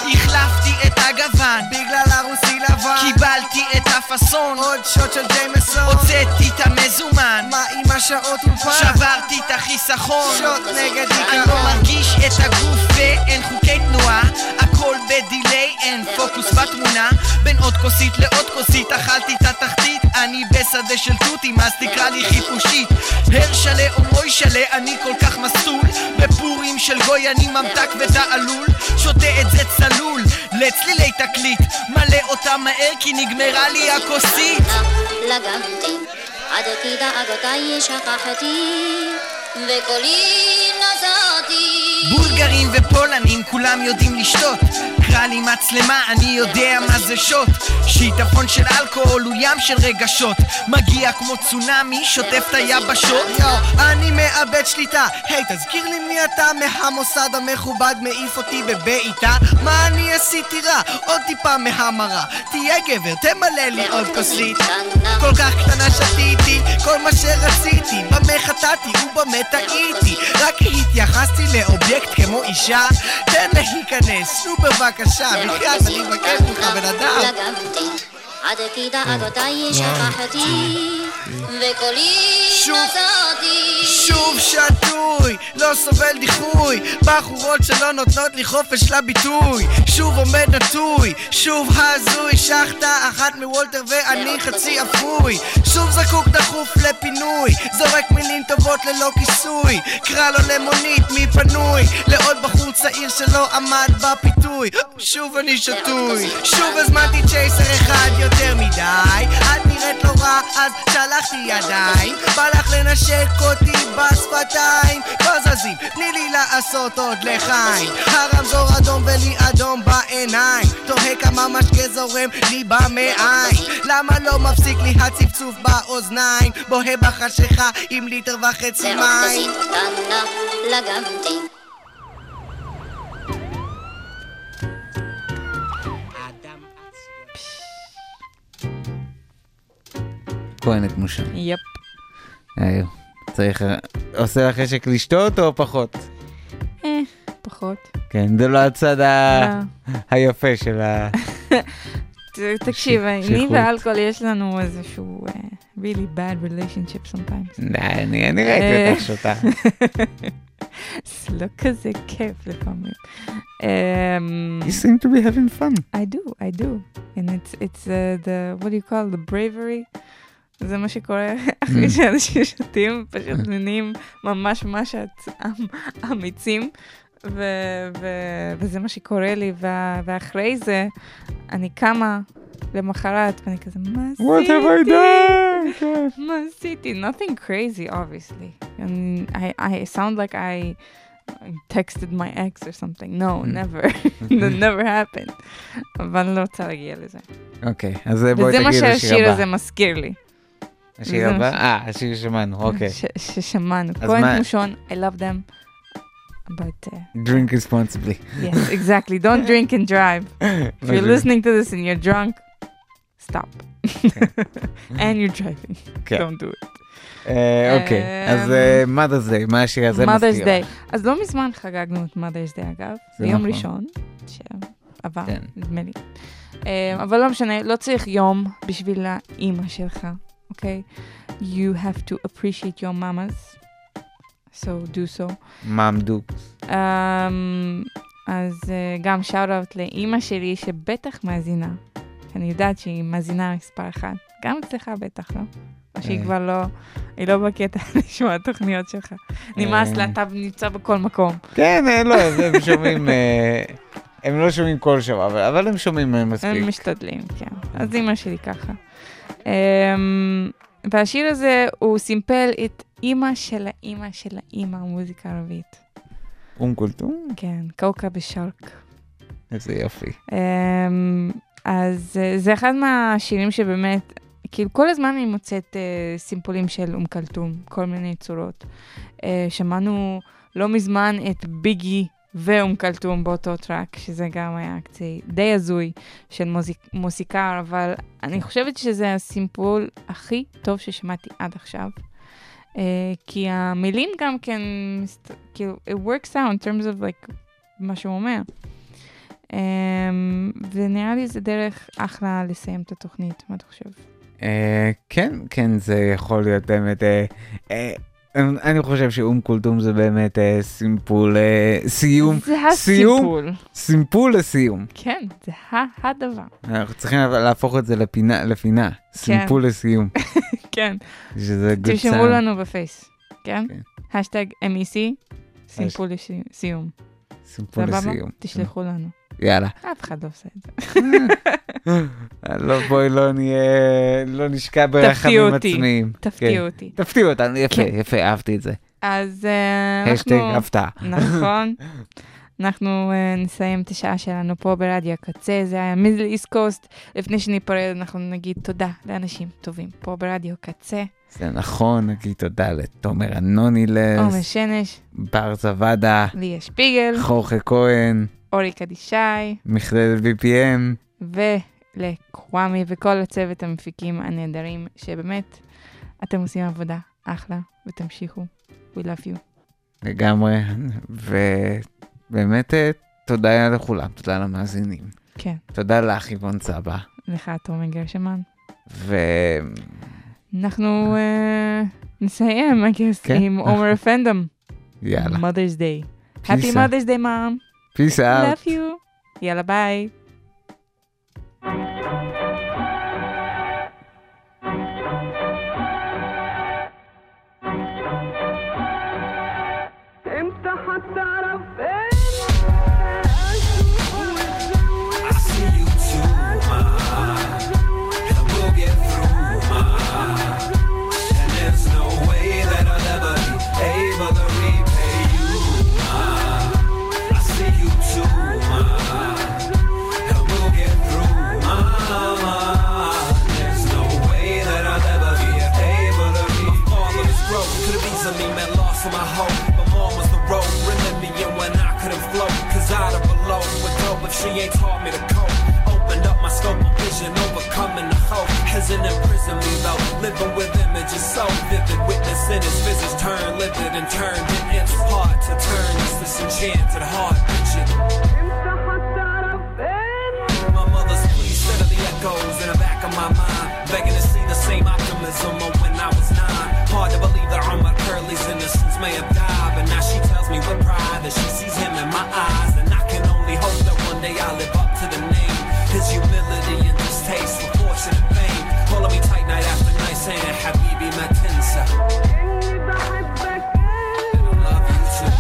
פאסון, עוד שוט של ג'יימסון, הוצאתי את המזומן, מה עם השעות אולפן, שברתי את החיסכון, שוט נגד אני לא דיכאון, מרגיש את הגוף ואין חוקי תנועה, הכל בדילי, אין פוקוס בתמונה, בין עוד כוסית לעוד כוסית, אכלתי את התחתית, אני בשדה של תותים, אז תקרא לי חיפושית, הר שלה או מוי שלה, אני כל כך מסטול, בפורים של גוי אני ממתק ותעלול, שותה את זה צלול, לצלילי תקליט, מלא אותה מהר כי נגמרה לי הכוסית. לגמתי, עד כי דאגותיי שכחתי, וקולי נסעתי. בולגרים ופולנים כולם יודעים לשתות, קרא לי מצלמה אני יודע מה זה שוט, שיטפון של אלכוהול הוא ים של רגשות, מגיע כמו צונאמי שוטף את היבשות. יו, אני מאבד שליטה, היי תזכיר לי מי אתה, מהמוסד המכובד מעיף אותי בבעיטה, מה אני עשיתי רע, עוד טיפה מהמרה, תהיה גבר תמלא לי עוד כוסית, כל כך קטנה שתיתי, כל מה שרציתי, במה חטאתי ובמה טעיתי, רק התייחסתי לאובייקט כמו אישה, תן להיכנס, סופר בבקשה, בחייאת אני מבקש ממך בן אדם. לגמתי, עד כי דאגותיי שכחתי, וקולי נסעתי. שוב שטוי, לא סובל דיחוי, בחורות שלא נותנות לי חופש לביטוי, שוב עומד נטוי, שוב הזוי, שחטה אחת מוולטר ואני חצי אפוי, שוב זקוק דחוף לפינוי, זורק מילים טובות ללא כיסוי, קרא לו למונית מי פנוי, לעוד בחור צעיר שלא עמד בפיתוי, שוב אני שטוי, שוב הזמנתי צ'ייסר אחד יותר מדי, את נראית לא רע אז שלחתי ידיים, בא לך לנשק אותי בשפתיים, לא זזים, תני לי לעשות עוד לחיים, הרמזור אדום ולי אדום בעיניים, תוהה כמה משקה זורם לי במעיים, למה לא מפסיק לי הצפצוף באוזניים, בוהה בחשיכה עם ליטר וחצי מים. לגמתי, כהנת מושה. יפ. היו. צריך, עושה לך חשק לשתות או פחות? אה, פחות. כן, זה לא הצד היפה של ה... תקשיב, לי ואלכוהול יש לנו איזשהו really bad relationship sometimes. אני ראיתי אותך שותה. זה לא כזה כיף לפעמים. You seem to be having fun. I do, I do. And it's, it's uh, the, what do you call, the bravery? זה מה שקורה אחרי שאנשים שותים, פשוט נהיים ממש ממש אמיצים, וזה מה שקורה לי, ואחרי זה אני קמה למחרת ואני כזה, מה עשיתי? What have I done? מה עשיתי? Nothing crazy, obviously. And I, I sound like I texted my ex or something. No, never. That never happened. אבל אני לא רוצה להגיע לזה. אוקיי, אז בואי תגיע לשיר הבא. וזה מה שהשיר הזה מזכיר לי. השיר הבא? אה, השיר ששמענו, אוקיי. ששמענו. כהן מושון, I love them. But... Uh, drink responsibly. Yes, exactly. Don't drink and drive. If you're listening to this and you're drunk, stop. And you're driving. Don't do it. אוקיי, אז Mother's Day, מה השיר הזה מזכיר? Mother's Day. אז לא מזמן חגגנו את Mother's Day, אגב. ביום ראשון, שעבר, נדמה לי. אבל לא משנה, לא צריך יום בשביל האמא שלך, אוקיי? You have to appreciate your mamas. So do so. Mom Dukes. אז גם שאוט אאוט לאמא שלי שבטח מאזינה. אני יודעת שהיא מאזינה מספר אחד. גם אצלך בטח, לא? או שהיא כבר לא, היא לא בקטע לשמוע התוכניות שלך. נמאס לה, אתה נמצא בכל מקום. כן, לא, הם שומעים, הם לא שומעים כל שבוע, אבל הם שומעים מספיק. הם משתדלים, כן. אז אמא שלי ככה. והשיר הזה הוא סימפל את אמא של האמא של האמא, מוזיקה ערבית. אום כולתום? כן, קאוקב א-שרק. איזה יופי. אז זה אחד מהשירים שבאמת, כאילו כל הזמן אני מוצאת סימפולים של אום כולתום, כל מיני צורות. שמענו לא מזמן את ביגי ואום כולתום באותו טראק, שזה גם היה קצת די הזוי של מוזיק, מוסיקר, אבל אני חושבת שזה הסימפול הכי טוב ששמעתי עד עכשיו. Uh, כי המילים גם כן, כאילו, it works out in terms of like, מה שהוא אומר. ונראה לי זה דרך אחלה לסיים את התוכנית, מה אתה חושב? כן, כן, זה יכול להיות באמת, אני חושב שאום כולתום זה באמת סימפול, סיום, זה הסימפול. סימפול לסיום. כן, זה הדבר. אנחנו צריכים להפוך את זה לפינה, סימפול לסיום. כן. שזה גוד סאונד. תרשמו לנו בפייס, כן? השטג אם אי סי, סימפול לסיום. סימפול לסיום. תשלחו לנו. יאללה. אף אחד לא עושה את זה. לא, בואי לא נהיה, לא נשקע ברחמים עצמיים. תפתיעו אותי. תפתיעו אותנו, יפה, יפה, אהבתי את זה. אז אנחנו... השטג הפתעה. נכון. אנחנו נסיים את השעה שלנו פה ברדיו הקצה, זה היה מידל איסט קוסט. לפני שניפרד אנחנו נגיד תודה לאנשים טובים פה ברדיו קצה. זה נכון, נגיד תודה לתומר אנונילס, עומר שנש, בר זוודה, ליה שפיגל, חורכה כהן, אורי קדישי, מכללת בי פי אם, ולקוואמי וכל הצוות המפיקים הנהדרים, שבאמת אתם עושים עבודה אחלה, ותמשיכו. We love you. לגמרי, ובאמת תודה לכולם, תודה למאזינים. כן. תודה לך, איבון צבא. לך, תומר גרשמן. ו... אנחנו uh, נסיים, I guess, כן. עם עומר פנדם. יאללה. Mother's Day. Happy Mother's Day, Mom. Peace out. Love you. יאללה, ביי. She ain't taught me to cope. Opened up my scope of vision, overcoming the hope. Hasn't imprisoned me though. Living with images so vivid. Witnessing his visage turn livid and turned in its hard to turn this disenchanted heart rigid. My mother's plea steadily echoes in the back of my mind, begging to see the same optimism of when I was nine. Hard to believe that all my Curly's innocence may have died, but now she tells me with pride that she sees him in my eyes, and I can only hope that one day I live up to the name. His humility and distaste for fortune and fame, pulling me tight night after night, saying Habibi ma tinsa. And I love you too.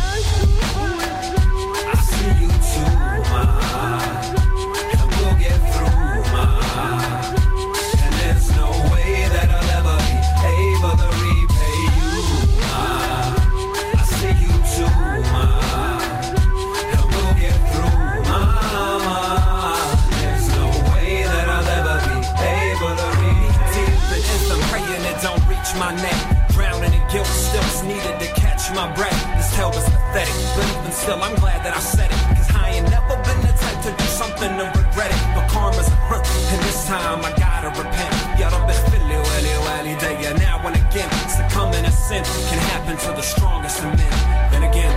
I see you too, ma. And we'll get through, ma. And there's no way that I'll ever be able to repay you, ma. I see you too, ma. And we'll get through, ma. There's no way that I'll ever be able to repay you. Deep in anthem, praying it don't reach my neck. Drowning in guilt, still needed to catch my breath. This tale was pathetic, but even still, I'm glad that I said it. Cause I ain't never been the type to do something to regret it. But karma's a hunt, and this time I gotta repent. Ya Rabbi Philly, Wali, Wali, Daya. Now and again, succumbing to sin can happen to the strongest of men. Then again,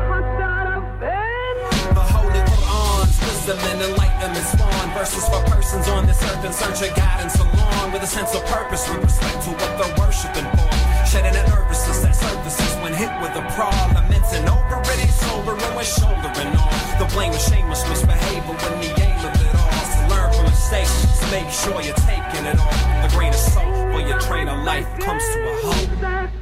the Holy Quran's wisdom and enlightenment spawn verses for persons on this earth in search of guidance along with a sense of purpose with respect to what they're worshiping for. Shedding a nervousness that surfaces when hit with a prawl. Lamenting over it, he's sobering with shouldering all. The blame is shameless misbehavior when the aim of it all. So learn from mistakes, just make sure you're taking it all. The grain of salt for your train of life comes to a halt.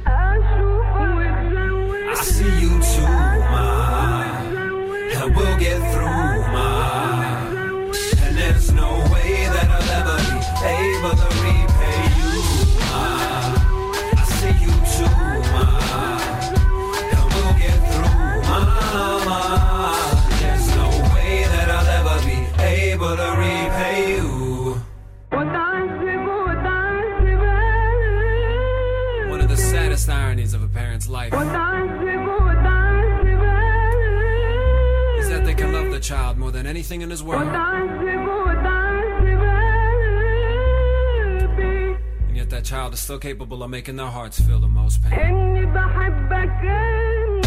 I see you too, ma. And we'll get through, ma. And there's no way that I'll ever be able to repay you, ma. I see you too, ma. And we'll get through, ma, ma. There's no way that I'll ever be able to repay you. One of the saddest ironies of a parent's life is that they can love the child more than anything in this world, and yet that child is still capable of making their hearts feel the most pain.